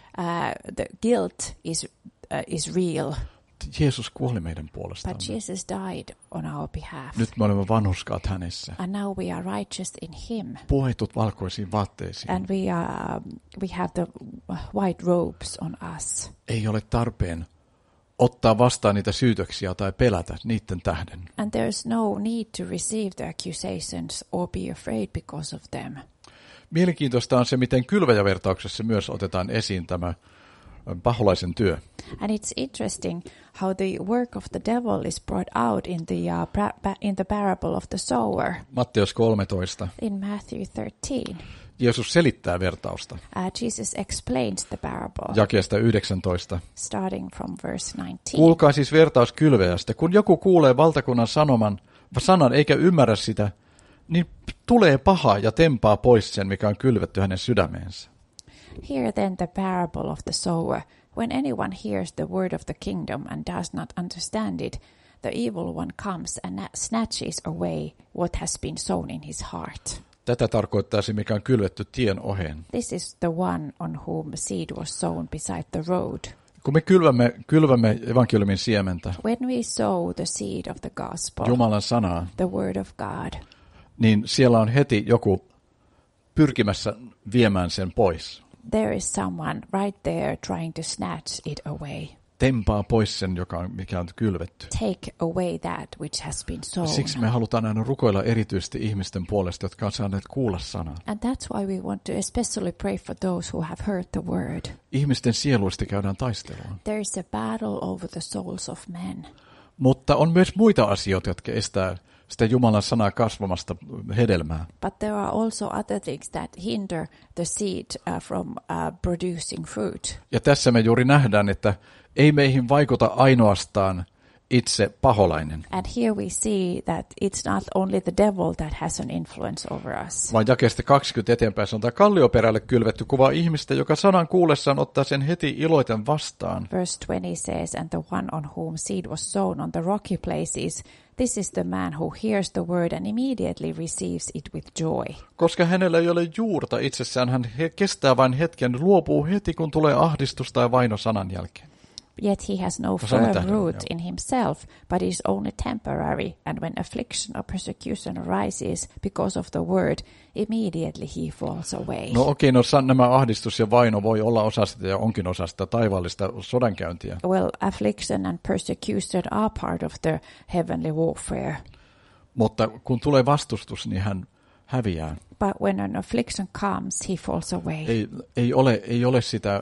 Uh, the guilt is uh, is real, Jeesus kuoli meidän but puolestamme. Jesus died on our behalf. Nyt me olemme vanhurskaat hänessä. And now we are righteous in him. Puetut valkoisiin vaatteisiin. And we are um, we have the white robes on us. Ei ole tarpeen ottaa vastaan niitä syytöksiä tai pelätä niiden tähden. And there's no need to receive the accusations or be afraid because of them. Mielenkiintoista on se, miten kylväjävertauksessa myös otetaan esiin tämä paholaisen työ. And it's interesting how the work of the devil is brought out in the uh, pra- in the parable of the sower Matteus kolmetoista. in Matthew thirteen. Jeesus selittää vertausta. Uh, Jesus explains the parable Jakeesta yhdeksäntoista. starting from verse nineteen. Kuulkaa siis vertaus kylväjästä. Kun joku kuulee valtakunnan sanoman, sanan eikä ymmärrä sitä, niin tulee paha ja tempaa pois sen, mikä on kylvetty hänen sydämeensä. Hear then the parable of the sower. When anyone hears the word of the kingdom and does not understand it, the evil one comes and na- snatches away what has been sown in his heart. Tätä tarkoittaa se, mikä on kylvetty tien oheen. This is the one on whom seed was sown beside the road. Kun me kylvämme, kylvämme evankeliumin siementä, When we sow the seed of the gospel, Jumalan sanaa, the word of God, niin siellä on heti joku pyrkimässä viemään sen pois. there is someone right there trying to snatch it away. Tempaa pois sen, joka on, mikä on kylvetty. Take away that which has been sown. Siksi me halutaan aina rukoilla erityisesti ihmisten puolesta, jotka on saaneet kuulla sanaa. And that's why we want to especially pray for those who have heard the word. Ihmisten sieluista käydään taistelua. There is a battle over the souls of men. Mutta on myös muita asioita, jotka estää sitä Jumalan sanaa kasvamasta hedelmää. But there are also other things that hinder the seed uh, from uh, producing fruit. Ja tässä me juuri nähdään, että ei meihin vaikuta ainoastaan itse paholainen, And here we see that it's not only the devil that has an influence over us. vaan jakeesta kaksikymmentä eteenpäin sanotaan, kallioperälle kylvetty kuva ihmistä, joka sanan kuullessaan ottaa sen heti iloiten vastaan. Verse twenty says, and the one on whom seed was sown on the rocky places, this is the man who hears the word and immediately receives it with joy. Koska hänellä ei ole juurta itsessään, hän he- kestää vain hetken, luopuu heti, kun tulee ahdistus tai vaino sanan jälkeen. Yet he has no sanon firm tähän, root joo. in himself, but is only temporary, and when affliction or persecution arises because of the word, immediately he falls away. No okei, no sa- nämä ahdistus ja vaino voi olla osa sitä ja onkin osa sitä taivaallista sodankäyntiä. Well, affliction and persecution are part of the heavenly warfare. Mutta kun tulee vastustus, niin hän häviää. But when an affliction comes, he falls away. Ei, ei, ole, ei ole sitä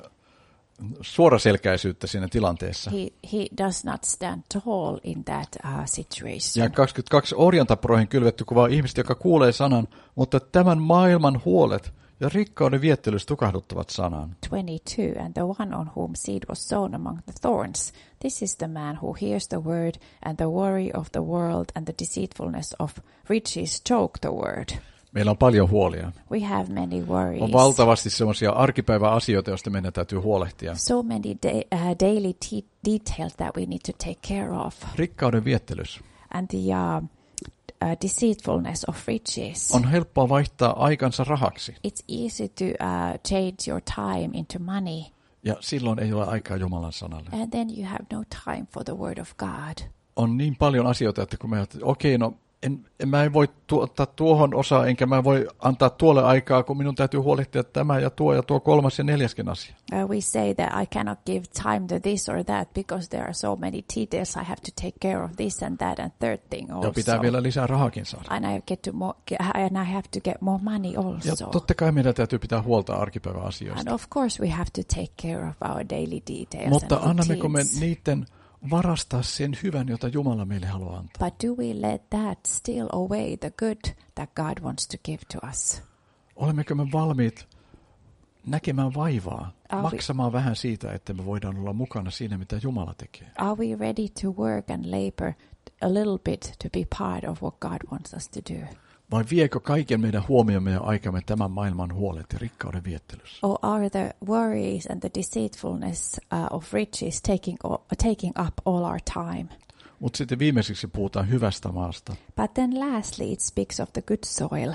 suoraselkäisyyttä siinä tilanteessa. He, he does not stand tall in that uh, situation. Ja kaksikymmentäkaksi orjantapuroihin kylvetty kuvaa ihmistä, joka kuulee sanan, mutta tämän maailman huolet ja rikkauden viettelys tukahduttavat sanan. twenty-two, and the one on whom seed was sown among the thorns. This is the man who hears the word, and the worry of the world and the deceitfulness of riches choke the word. Meillä on paljon huolia. We have many worries. On valtavasti sellaisia arkipäiväasioita, joista meidän täytyy huolehtia. So many da- uh, daily te- details that we need to take care of. Rikkauden viettelys. And the uh, uh, deceitfulness of riches. On helppoa vaihtaa aikansa rahaksi. It's easy to uh, change your time into money. Ja silloin ei ole aikaa Jumalan sanalle. And then you have no time for the word of God. On niin paljon asioita, että kun me ajattelemme, okei, no en, en mä en voi tuottaa tuohon osaa, enkä mä voi antaa tuolle aikaa, kun minun täytyy huolehtia tämä ja tuo ja tuo kolmas ja neljäskin asia. Uh, we say that I cannot give time to this or that because there are so many details. I have to take care of this and that and third thing also. Ja pitää vielä lisää rahakin saada. And I get to more, and I have to get more money also. Ja totta kai meidän täytyy pitää huolta arkipäivän asioista. And of course we have to take care of our daily details. Mutta and annammeko me routines. niiden varastaa sen hyvän, jota Jumala meille haluaa antaa? But do we let that steal away the good that God wants to give to us? Olemmeko me valmiit näkemään vaivaa, Are we- maksamaan vähän siitä, että me voidaan olla mukana siinä, mitä Jumala tekee? Are we ready to work and labor a little bit to be part of what God wants us to do? Vai viekö kaiken meidän huomiomme ja aikamme tämän maailman huolet ja rikkauden viettelyssä? Or are the worries and the deceitfulness uh, of riches taking, o- taking up all our time? Mutta sitten viimeiseksi puhutaan hyvästä maasta. But then lastly, it speaks of the good soil.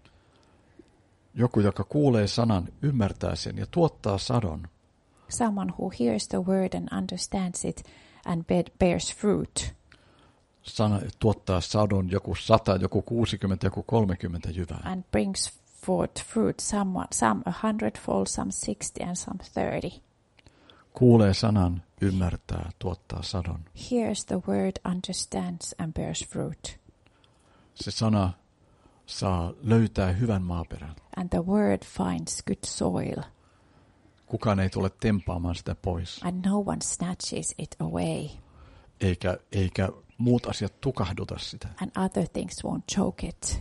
Joku, joka kuulee sanan, ymmärtää sen ja tuottaa sadon. Someone who hears the word and understands it and be- bears fruit. Sana tuottaa sadon, joku sata, joku kuusikymmentä, joku kolmekymmentä jyvää. And brings forth fruit, some, some a hundredfold, some sixty, and some thirty. Kuulee sanan, ymmärtää, tuottaa sadon. Hears the word, understands, and bears fruit. Se sana saa löytää hyvän maaperän. And the word finds good soil, Kukaan ei tule tempaamaan sitä pois, and no one snatches it away, eikä, eikä muut asiat tukahduta sitä, and other things won't choke it.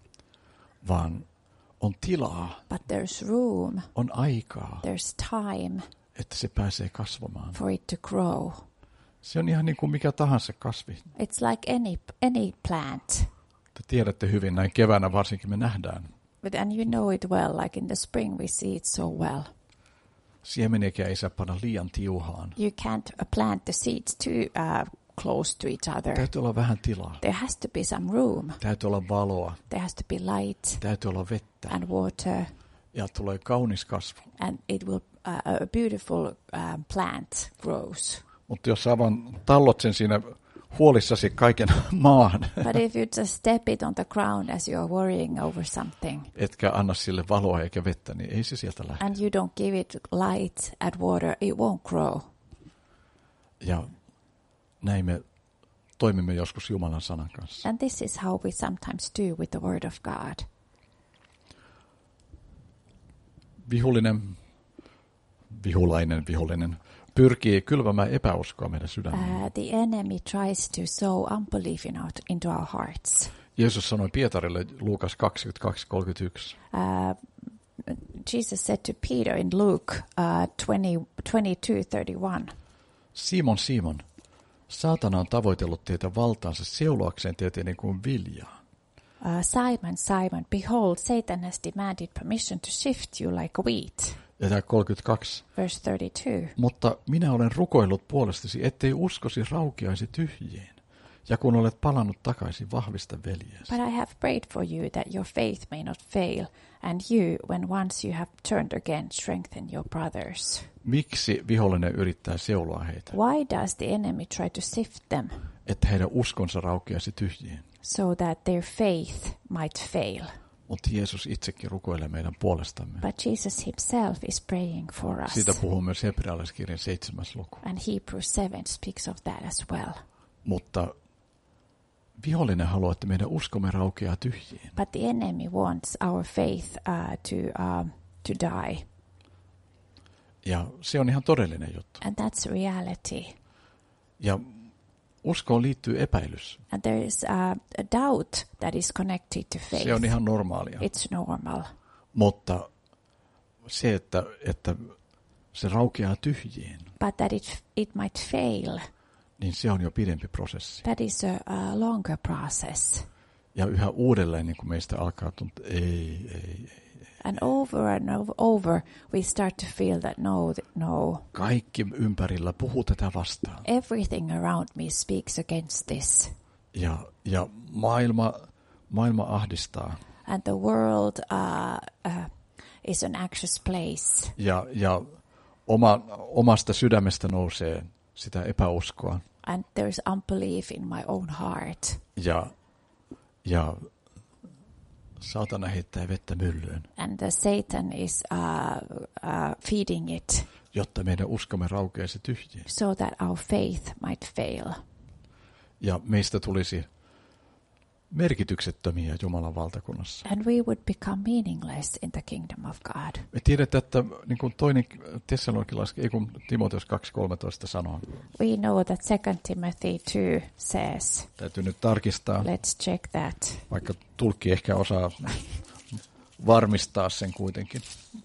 vaan on tilaa, But there's room, on aikaa, there's time että se pääsee kasvamaan. for it to grow. Se on ihan niin kuin mikä tahansa kasvi. It's like any any plant. Te tiedätte hyvin, näin keväänä varsinkin me nähdään. But and you know it well, like in the spring we see it so well. Siemeniäkään ei saa panna liian tiuhaan. You can't uh, plant the seeds too uh, close to each other. Täytyy olla vähän tilaa. There has to be some room. Täytyy olla valoa. There has to be light Täytyy olla vettä. and water, Ja tulee kaunis kasvu. and it will uh, a beautiful um, plant grows. Mutta jos avaan tallot sen siinä huolissasi kaiken maahan, But if you just step it on the ground as you're worrying over something, etkä anna sille valoa eikä vettä, niin ei se sieltä lähde. and you don't give it light and water, it won't grow. Ja näin me toimimme joskus Jumalan sanan kanssa. And this is how we sometimes do with the word of God. Vihollinen, vihulainen, vihollinen pyrkii kylvämään epäuskoa meidän sydämeen. Uh, the enemy tries to sow unbelief in our, into our hearts. Jeesus sanoi Pietarille Luukas kaksikymmentäkaksi kolmekymmentäyksi. Uh, Jesus said to Peter in Luke uh, twenty, twenty-two thirty-one, Simon, Simon, saatana on tavoitellut teitä valtaansa seuloakseen teitä niin kuin viljaa. uh, Simon, Simon, behold, Satan has demanded permission to shift you like wheat. Ja tämä kolmekymmentäkaksi. Verse thirty-two. Mutta minä olen rukoillut puolestasi, ettei uskosi raukeaisi tyhjiin. Ja kun olet palannut takaisin, vahvista veljeesi. But I have prayed for you that your faith may not fail, and you, when once you have turned again, strengthen your brothers. Miksi vihollinen yrittää seuloa heitä? Why does the enemy try to sift them? Että heidän uskonsa raukeaisi tyhjiin. So that their faith might fail. Mutta Jeesus itsekin rukoilee meidän puolestamme. But Jesus himself is praying for us. Siitä puhuu myös hebrealaiskirjan seitsemäs luku. And Hebrews seven speaks of that as well. Mutta vihollinen haluaa, että meidän uskomme raukeaa tyhjiin. But the enemy wants our faith uh, to um, to die. Ja se on ihan todellinen juttu. And that's reality. Ja uskoon liittyy epäilys. And there is uh, a doubt that is connected to faith. Se on ihan normaalia. It's normal. Mutta se, että, että se raukeaa tyhjiin, But that it, it might fail, niin se on jo pidempi prosessi. that is a, a longer process. Ja yhä uudelleen niin kuin meistä alkaa tuntua, ei, ei, ei. And over and over, over we start to feel that no, th- no. Kaikki ympärillä puhuu tätä vastaan. Everything around me speaks against this. Ja, ja maailma, maailma ahdistaa. And the world uh, uh, is an anxious place. Ja, ja oma, omasta sydämestä nousee sitä epäuskoa. And there's unbelief in my own heart. Ja, Ja saatana heittää vettä myllyyn. And the Satan is uh, uh, feeding it. Jotta meidän uskomme raukeaisi tyhjiin. So that our faith might fail. Ja meistä tulisi merkityksettömiä Jumalan valtakunnassa. And we would become meaningless in the kingdom of God. Me tiedetään, että niin kuin toinen Tessalonikalais, ei kun Timoteus kaksi kolmetoista sanoo. We know that Second Timothy two says. Täytyy nyt tarkistaa. Let's check that. Vaikka tulkki ehkä osaa varmistaa sen kuitenkin.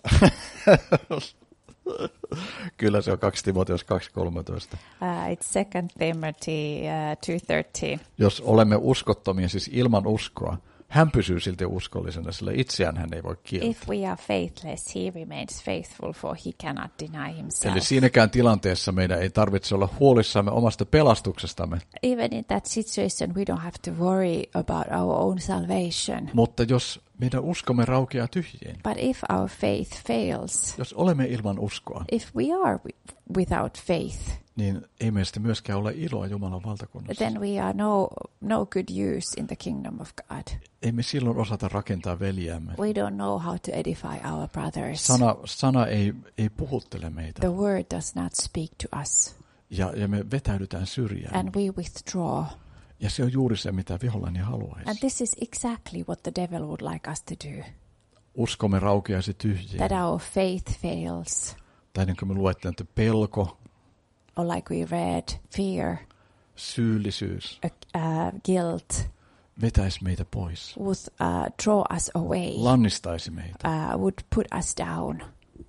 Kyllä se on kaksi Timoteus kaksi kolmetoista. Uh, it's Second Timothy uh, two thirteen. Jos olemme uskottomia, siis ilman uskoa, hän pysyy silti uskollisena, sillä itseään hän ei voi kieltää. If we are faithless, he remains faithful, for he cannot deny himself. Eli siinäkään tilanteessa meidän ei tarvitse olla huolissamme omasta pelastuksestamme. Even in that situation, we don't have to worry about our own salvation. Mutta jos meidän uskomme raukeaa tyhjiin, But if our faith fails, jos olemme ilman uskoa, if we are without faith, niin ei meistä myöskään ole iloa Jumalan valtakunnassa. then we are no no good use in the kingdom of God. Ei me silloin osata rakentaa veljäämme. We don't know how to edify our brothers. Sana, sana ei, ei puhuttele meitä. The word does not speak to us. Ja, ja me vetäydytään syrjään. And we withdraw. Ja se on juuri se, mitä vihollani haluaisi. And this is exactly what the devil would like us to do. Uskomme raukeaisi tyhjiin. That our faith fails. Tai niin kuin me luettiin, että pelko, or like we read, fear, syyllisyys, uh, guilt, vetäisi meitä pois. would uh, draw us away, Lannistaisi meitä. uh, would put us down.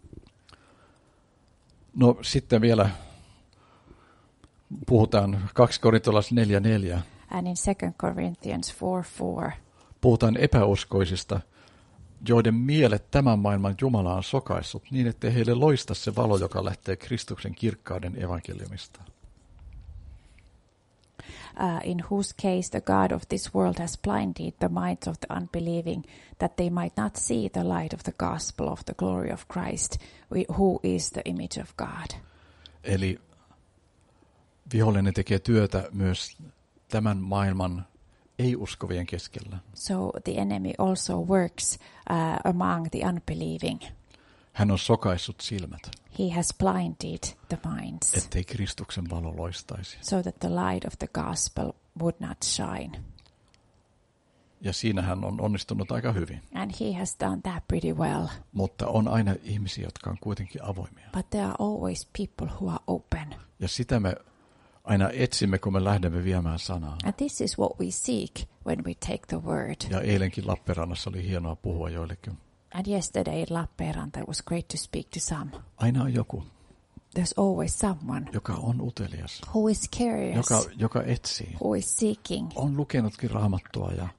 No sitten vielä puhutaan kaksi Korintolaiset neljä neljä. And in Second Corinthians four four, Puhutaan epäuskoisista, joiden mielet tämän maailman Jumala on sokaissut, niin ettei heille loista se valo, joka lähtee Kristuksen kirkkauden evankeliumista. Uh, in whose case the God of this world has blinded the minds of the unbelieving, that they might not see the light of the gospel of the glory of Christ, who is the image of God. Eli vihollinen tekee työtä myös tämän maailman ei-uskovien keskellä. So the enemy also works uh, among the unbelieving. Hän on sokaissut silmät, He has blinded the minds, ettei Kristuksen valo loistaisi. so that the light of the gospel would not shine. Ja siinä hän on onnistunut aika hyvin. And he has done that pretty well. Mutta on aina ihmisiä, jotka on kuitenkin avoimia. But there are always people who are open. Ja sitä me aina etsimme, kun me lähdemme viemään sanaa. And this is what we seek when we take the word. Ja eilenkin Lappeenrannassa oli hienoa puhua joillekin. And yesterday in Lappeenranta it was great to speak to some. Aina on joku, There's always someone joka on utelias, who is curious, joka, joka etsii. who is seeking, On lukenutkin Raamattua ja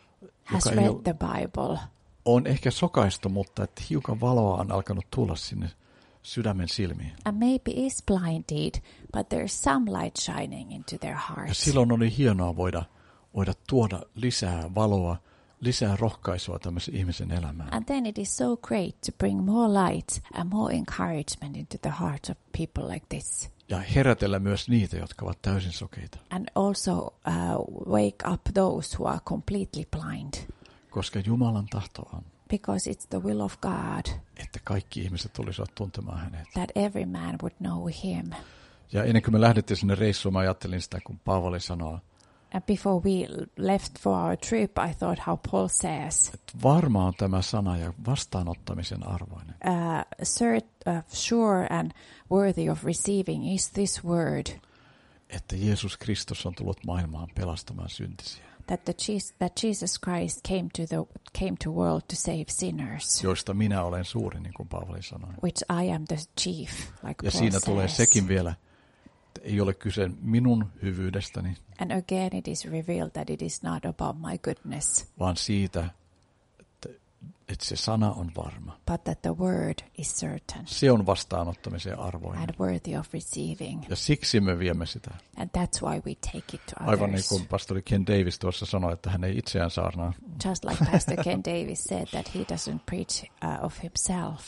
has joka ei read ole, the Bible, on ehkä sokaistu, mutta että hiukan valoa on alkanut tulla sinne sydämen silmiin. and maybe is blinded, but there's some light shining into their Ja heart. silloin oli hienoa voida, voida tuoda lisää valoa, lisää rohkaisua tämmöisen ihmisen elämään. And then it is so great to bring more light and more encouragement into the hearts of people like this. Ja herätellä myös niitä, jotka ovat täysin sokeita. And also uh, wake up those who are completely blind. Koska Jumalan tahto on, Because it's the will of God että kaikki ihmiset tulisivat tuntemaan hänet. that every man would know him. Ja ennen kuin me lähdettiin sinne reissuun, mä ajattelin sitä, kun Paavali sanoo, And before we left for our trip, I thought how Paul says, että varma on tämä sana ja vastaanottamisen arvoinen. uh, cert, uh, sure and worthy of receiving is this word, Että Jeesus Kristus on tullut maailmaan pelastamaan syntisiä, that, the Jesus, that Jesus Christ came to the came to world to save sinners, joista minä olen suuri, niin kuin Paavali sanoi. which I am the chief, like Ja Paul siinä says. tulee sekin vielä, että ei ole kyse minun hyvyydestäni, And again it is revealed that it is not about my goodness, vaan siitä, että, että se sana on varma. but that the word is certain Se on vastaanottamisen arvoinen. and worthy of receiving. Ja siksi me viemme sitä. And that's why we take it to Aivan niin others. kuin pastori Ken Davis tuossa sanoi, että hän ei itseään saarnaa, Just like Pastor Ken Davis said that he doesn't preach uh, of himself,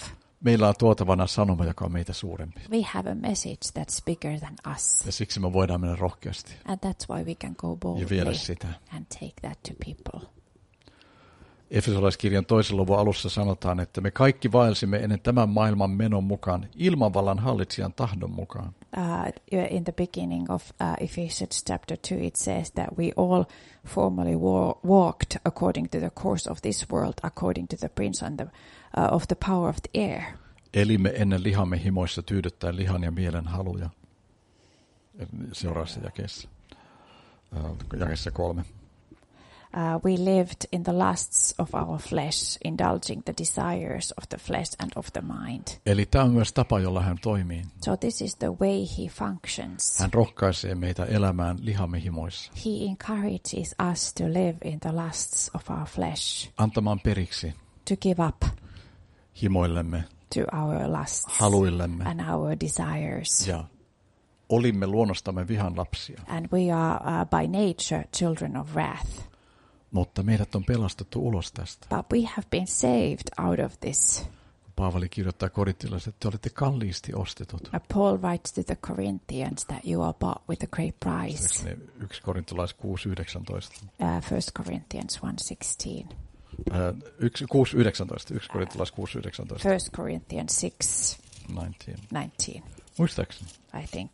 Meillä on tuotavana sanoma, joka on meitä suurempi. We have a message that's bigger than us. Ja siksi me voidaan mennä rohkeasti And that's why we can go ja viedä boldly sitä. and take that to people. Efesolaiskirjan toisen luvun alussa sanotaan, että me kaikki vaelsimme ennen tämän maailman menon mukaan, ilmanvallan hallitsijan tahdon mukaan. Uh, in the beginning of uh, Ephesians chapter two, it says that we all formerly wa- walked according to the course of this world, according to the prince and the, uh, of the power of the air. Elimme ennen lihamme himoissa tyydyttäen lihan ja mielen haluja. Seuraavassa jakeessa. Uh, jakeessa kolme. Uh, we lived in the lusts of our flesh, indulging the desires of the flesh and of the mind. Eli tämä on myös tapa, jolla hän toimii. So this is the way he functions. Hän rohkaisee meitä elämään lihamme himoissa. He encourages us to live in the lusts of our flesh. Antamaan periksi. To give up. Himoillemme. To our lusts. Haluillemme. And our desires. Ja olimme luonnostamme vihan lapsia. And we are uh, by nature children of wrath. Mutta meidät on pelastettu ulos tästä. But we have been saved out of this. Paavali kirjoittaa korinttilaisille, että te olette kalliisti ostetut. Paul writes to the Corinthians that you are bought with a great price. yksi Korintalais kuusi yhdeksäntoista. Uh, First Corinthians one sixteen. Uh, kuusi yhdeksäntoista. yksi Korintalais kuusi yhdeksäntoista. First Corinthians six nineteen. Muistaakseni? I think.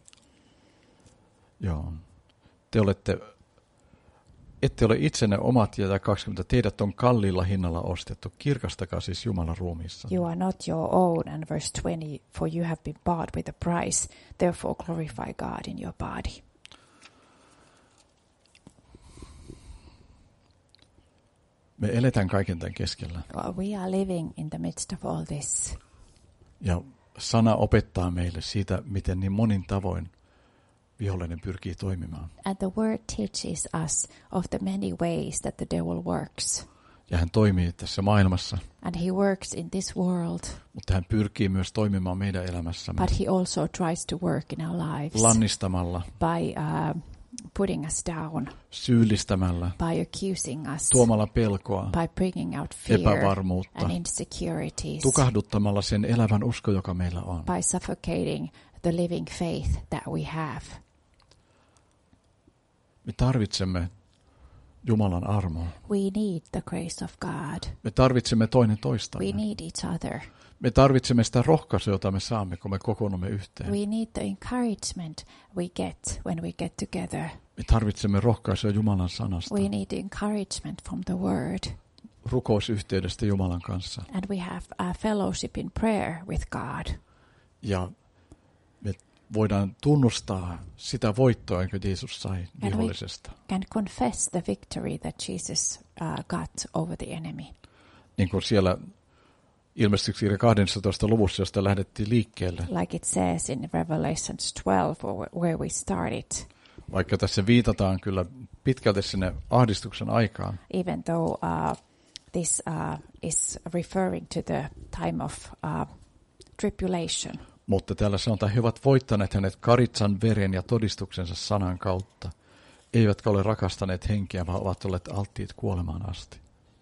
Joo. Te olette, ette ole itsenne omat ja kaksikymmentä. Teidät on kalliilla hinnalla ostettu. Kirkastakaa siis Jumalan ruumiissa. You are not your own. And verse twenty, for you have been bought with a price. Therefore glorify God in your body. Me eletään kaiken tämän keskellä. Well, we are living in the midst of all this. Ja sana opettaa meille siitä, miten niin monin tavoin vihollinen pyrkii toimimaan. And the word teaches us of the many ways that the devil works. Ja hän toimii tässä maailmassa. And he works in this world. Mutta hän pyrkii myös toimimaan meidän elämässämme. But he also tries to work in our lives. Lannistamalla. By uh, putting us down. Syyllistämällä. By accusing us. Tuomalla pelkoa. By bringing out fear. Epävarmuutta. And insecurities. Tukahduttamalla sen elävän usko, joka meillä on. By suffocating the living faith that we have. Me tarvitsemme Jumalan armoa. We need the grace of God. Me tarvitsemme toinen toistamme. We need each other. Me tarvitsemme sitä rohkaisua, jota me saamme, kun me kokoonnumme yhteen. We need the encouragement we get when we get together. Me tarvitsemme rohkaisua Jumalan sanasta. We need encouragement from the word. Rukousyhteydestä Jumalan kanssa. And we have a fellowship in prayer with God. Ja me voidaan tunnustaa sitä voittoa, jonka Jeesus sai vihollisesta. And confess the victory that Jesus uh, got over the enemy. Niin kuin siellä ilmestyskirja kahdennessatoista luvussa, josta lähdettiin liikkeelle. Like it says in Revelations twelve, where we started. Vaikka tässä viitataan kyllä pitkälti sinne ahdistuksen aikaan. Even though uh, this uh, is referring to the time of uh, tribulation. Mutta täällä sanotaan, he ovat voittaneet hänet karitsan veren ja todistuksensa sanan kautta. Eivätkä ole rakastaneet henkeä, vaan ovat olleet alttiit kuolemaan asti.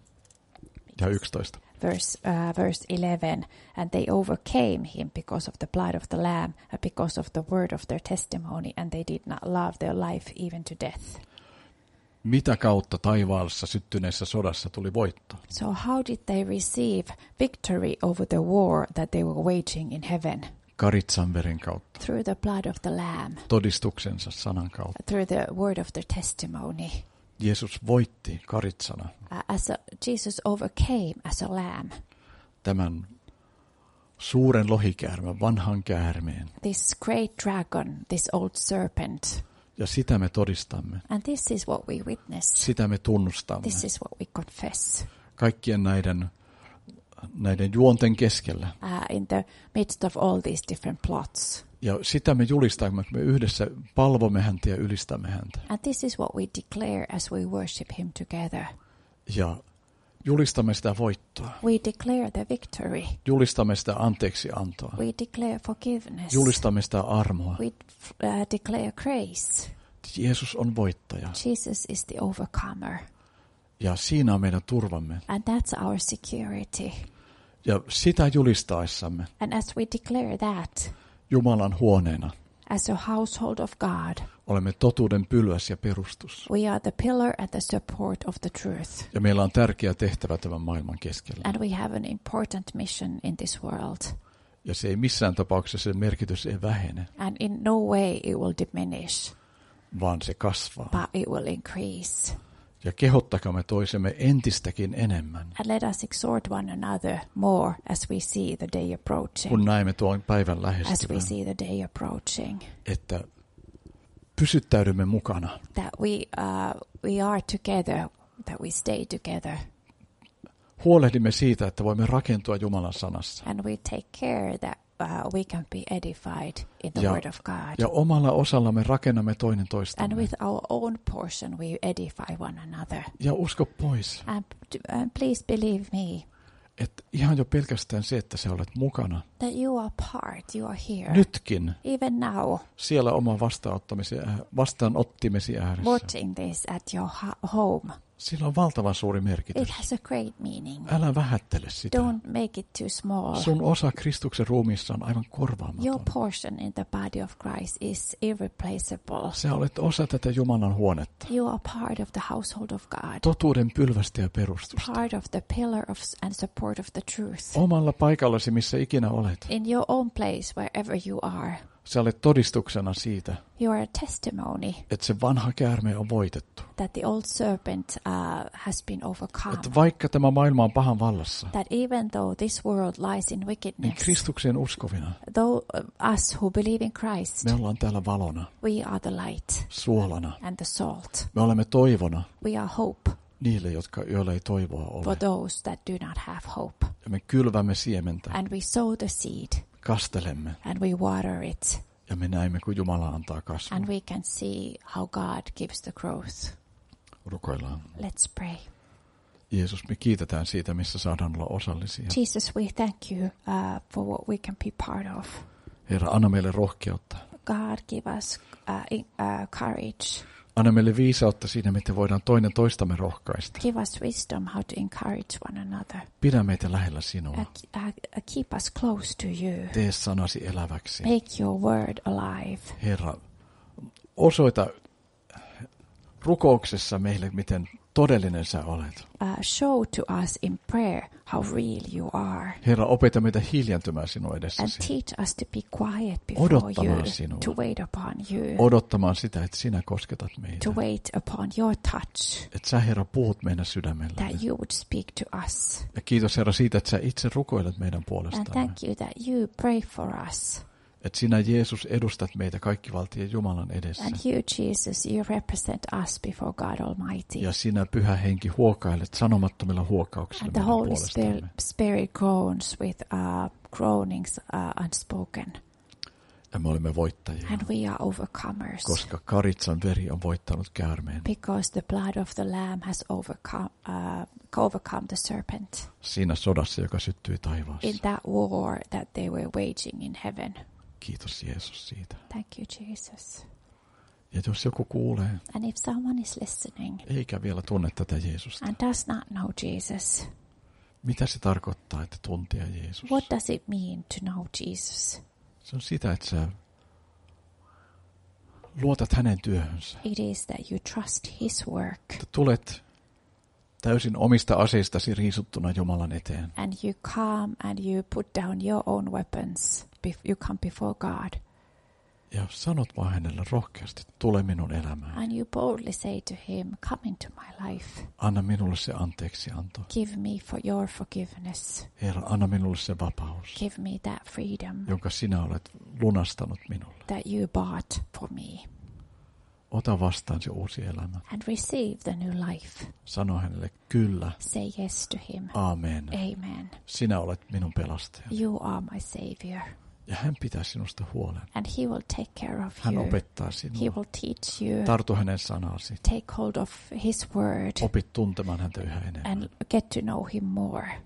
Ja yksitoista. Verse, uh, verse eleven, and they overcame him because of the blood of the Lamb, and because of the word of their testimony, and they did not love their life even to death. Mitä kautta taivaassa syttyneessä sodassa tuli voitto? So how did they receive victory over the war that they were waging in heaven? Karitsan veren kautta. Through the blood of the Lamb. Todistuksensa sanan kautta. Through the word of their testimony. Jeesus voitti karitsana. Uh, as a, Jesus overcame as a lamb. Tämän suuren lohikäärmeen, vanhan käärmeen. This great dragon, this old serpent. Ja sitä me todistamme. And this is what we witness. Sitä me tunnustamme. This is what we confess. Kaikkien näiden näiden juonten keskellä. Uh, in the midst of all these different plots. Ja sitä me julistamme, kun me yhdessä palvomme häntä ja ylistämme häntä. And this is what we declare as we worship him together. Ja julistamme sitä voittoa. We declare the victory. Julistamme sitä anteeksiantoa. We declare forgiveness. Julistamme sitä armoa. We uh, declare grace. Jeesus on voittaja. Jesus is the overcomer. Ja siinä on meidän turvamme. And that's our security. Ja sitä julistaessamme And as we declare that, Jumalan huoneena as a household of God, olemme totuuden pylväs ja perustus. we are the pillar and the support of the truth. Ja meillä on tärkeä tehtävä tämän maailman keskellä. And we have an important mission in this world. Ja se ei missään tapauksessa sen merkitys ei vähene, And in no way it will diminish, vaan se kasvaa. but it will increase. Ja kehottakaamme toisemme entistäkin enemmän, And let us exhort one another more as we see the day approaching. kun näemme tuon päivän As we lähestyvän, see the day approaching. että pysyttäydymme mukana. That we, uh, we are together, that we stay together. Huolehdimme siitä, että voimme rakentua Jumalan sanassa. And we take care that uh, we can be edified in the Ja, word of God. ja omalla osallamme rakennamme toinen And toistamme. with our own portion we edify one another. Ja usko pois, And, and please believe me että ihan jo pelkästään se, että sä olet mukana that you are part, you are here. nytkin Even now, siellä oman vastaanottamisen, vastaanottimesi ääressä. watching this at your ho- home, Sillä on valtavan suuri it merkitys. has a great meaning. Älä vähättele sitä. Don't make it too small. Sun osa Kristuksen ruumiissa on aivan Your korvaamaton. portion in the body of Christ is irreplaceable. Sä olet osa tätä Jumalan huonetta. You are part of the household of God, Totuuden pylvästä ja perustusta. part of the pillar of and support of the truth. Omalla paikallasi, missä ikinä olet. In your own place, wherever you are, Sä olet todistuksena siitä, you are a testimony että se vanha käärme on voitettu. that the old serpent uh, has been overcome. Että vaikka tämä maailma on pahan vallassa, That even though this world lies in niin wickedness, Kristuksen uskovina though uh, us who believe in Christ, me ollaan täällä valona, we are the light suolana. and the salt. Me olemme toivona We are hope niille, jotka, joilla ei toivoa for ole. those that do not have hope. Ja me kylvämme siementä, And we sow the seed kastelemme and we water it. ja me näemme, kun Jumala antaa kasvua. And we can see how God gives the growth. Rukoillaan. Let's pray. Jeesus, me kiitetään siitä, missä saadaan olla osallisia. Jesus, we thank you uh, for what we can be part of. Herra, anna meille rohkeutta. God, give us uh, in- uh, courage. Anna meille viisautta siinä, miten voidaan toinen toistamme rohkaista. Give us wisdom how to encourage one another. Pidä meitä lähellä Uh, sinua. uh, uh, keep us close to you. Tee sanasi eläväksi. Make your word alive. Herra, osoita rukouksessa meille, miten todellinen sä olet. Uh, show to us in prayer how real you are. Herra, opeta meitä hiljentymään sinun And edessäsi. teach us to be quiet before Odottamaan you, sinua. to wait upon you, Odottamaan sitä, että sinä kosketat meitä. to wait upon your touch, Että sä, Herra, puhut meidän sydämelle. that you would speak to us. Ja kiitos, Herra, siitä, että sä itse rukoilet meidän And puolestamme. thank you that you pray for us. Että sinä, Jeesus, edustat meitä kaikkivaltien Jumalan edessä. And you, Jesus, you represent us before God Almighty. Ja sinä, Pyhä Henki, huokailet sanomattomilla huokauksilla And the meidän Holy Spirit, puolestamme. Spirit groans with uh, groanings uh, unspoken. Ja me olemme voittajia, And we are overcomers. koska Karitsan veri on voittanut käärmeen. Because the blood of the Lamb has overcome, uh, overcome the serpent Siinä sodassa, joka syttyi taivaassa. in that war that they were waging in heaven. Kiitos, Jeesus, siitä. Thank you, Jesus. Ja jos joku kuulee, And if someone is listening eikä vielä tunne tätä Jeesusta, and does not know Jesus, mitä se tarkoittaa, että tuntea Jeesus? what does it mean to know Jesus? Se on sitä, että sä luotat hänen työhönsä. It is that you trust his work Että tulet täysin omista aseistasi riisuttuna Jumalan eteen. and you come and you put down your own weapons. Bef- you come before God Ja sanot vaan hänelle rohkeasti, tule minun elämään. and you boldly say to him, come into my life. Anna minulle se anteeksianto. Give me for your forgiveness. Herra, anna minulle se vapaus, Give me that freedom jonka sinä olet lunastanut minulle. that you bought for me. Ota vastaan se uusi elämä. And receive the new life. Sano hänelle, kyllä, Say yes to him. aamen. Amen. Sinä olet minun pelastajani. You are my savior. Ja hän pitää sinusta huolen. And he will take care of Hän you. opettaa He sinua. will teach you. Tartu hänen sanasi. Take hold of his word Opit tuntemaan häntä yhä enemmän. and get to know him more.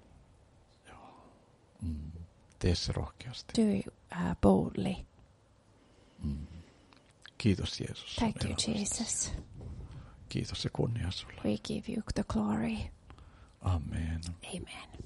Mm. Tee se rohkeasti. Do it uh, boldly. Mm. Kiitos Jeesus. Thank you, elämästäsi. Jesus. Kiitos ja kunnia sulle. We give you the glory. Amen. Amen.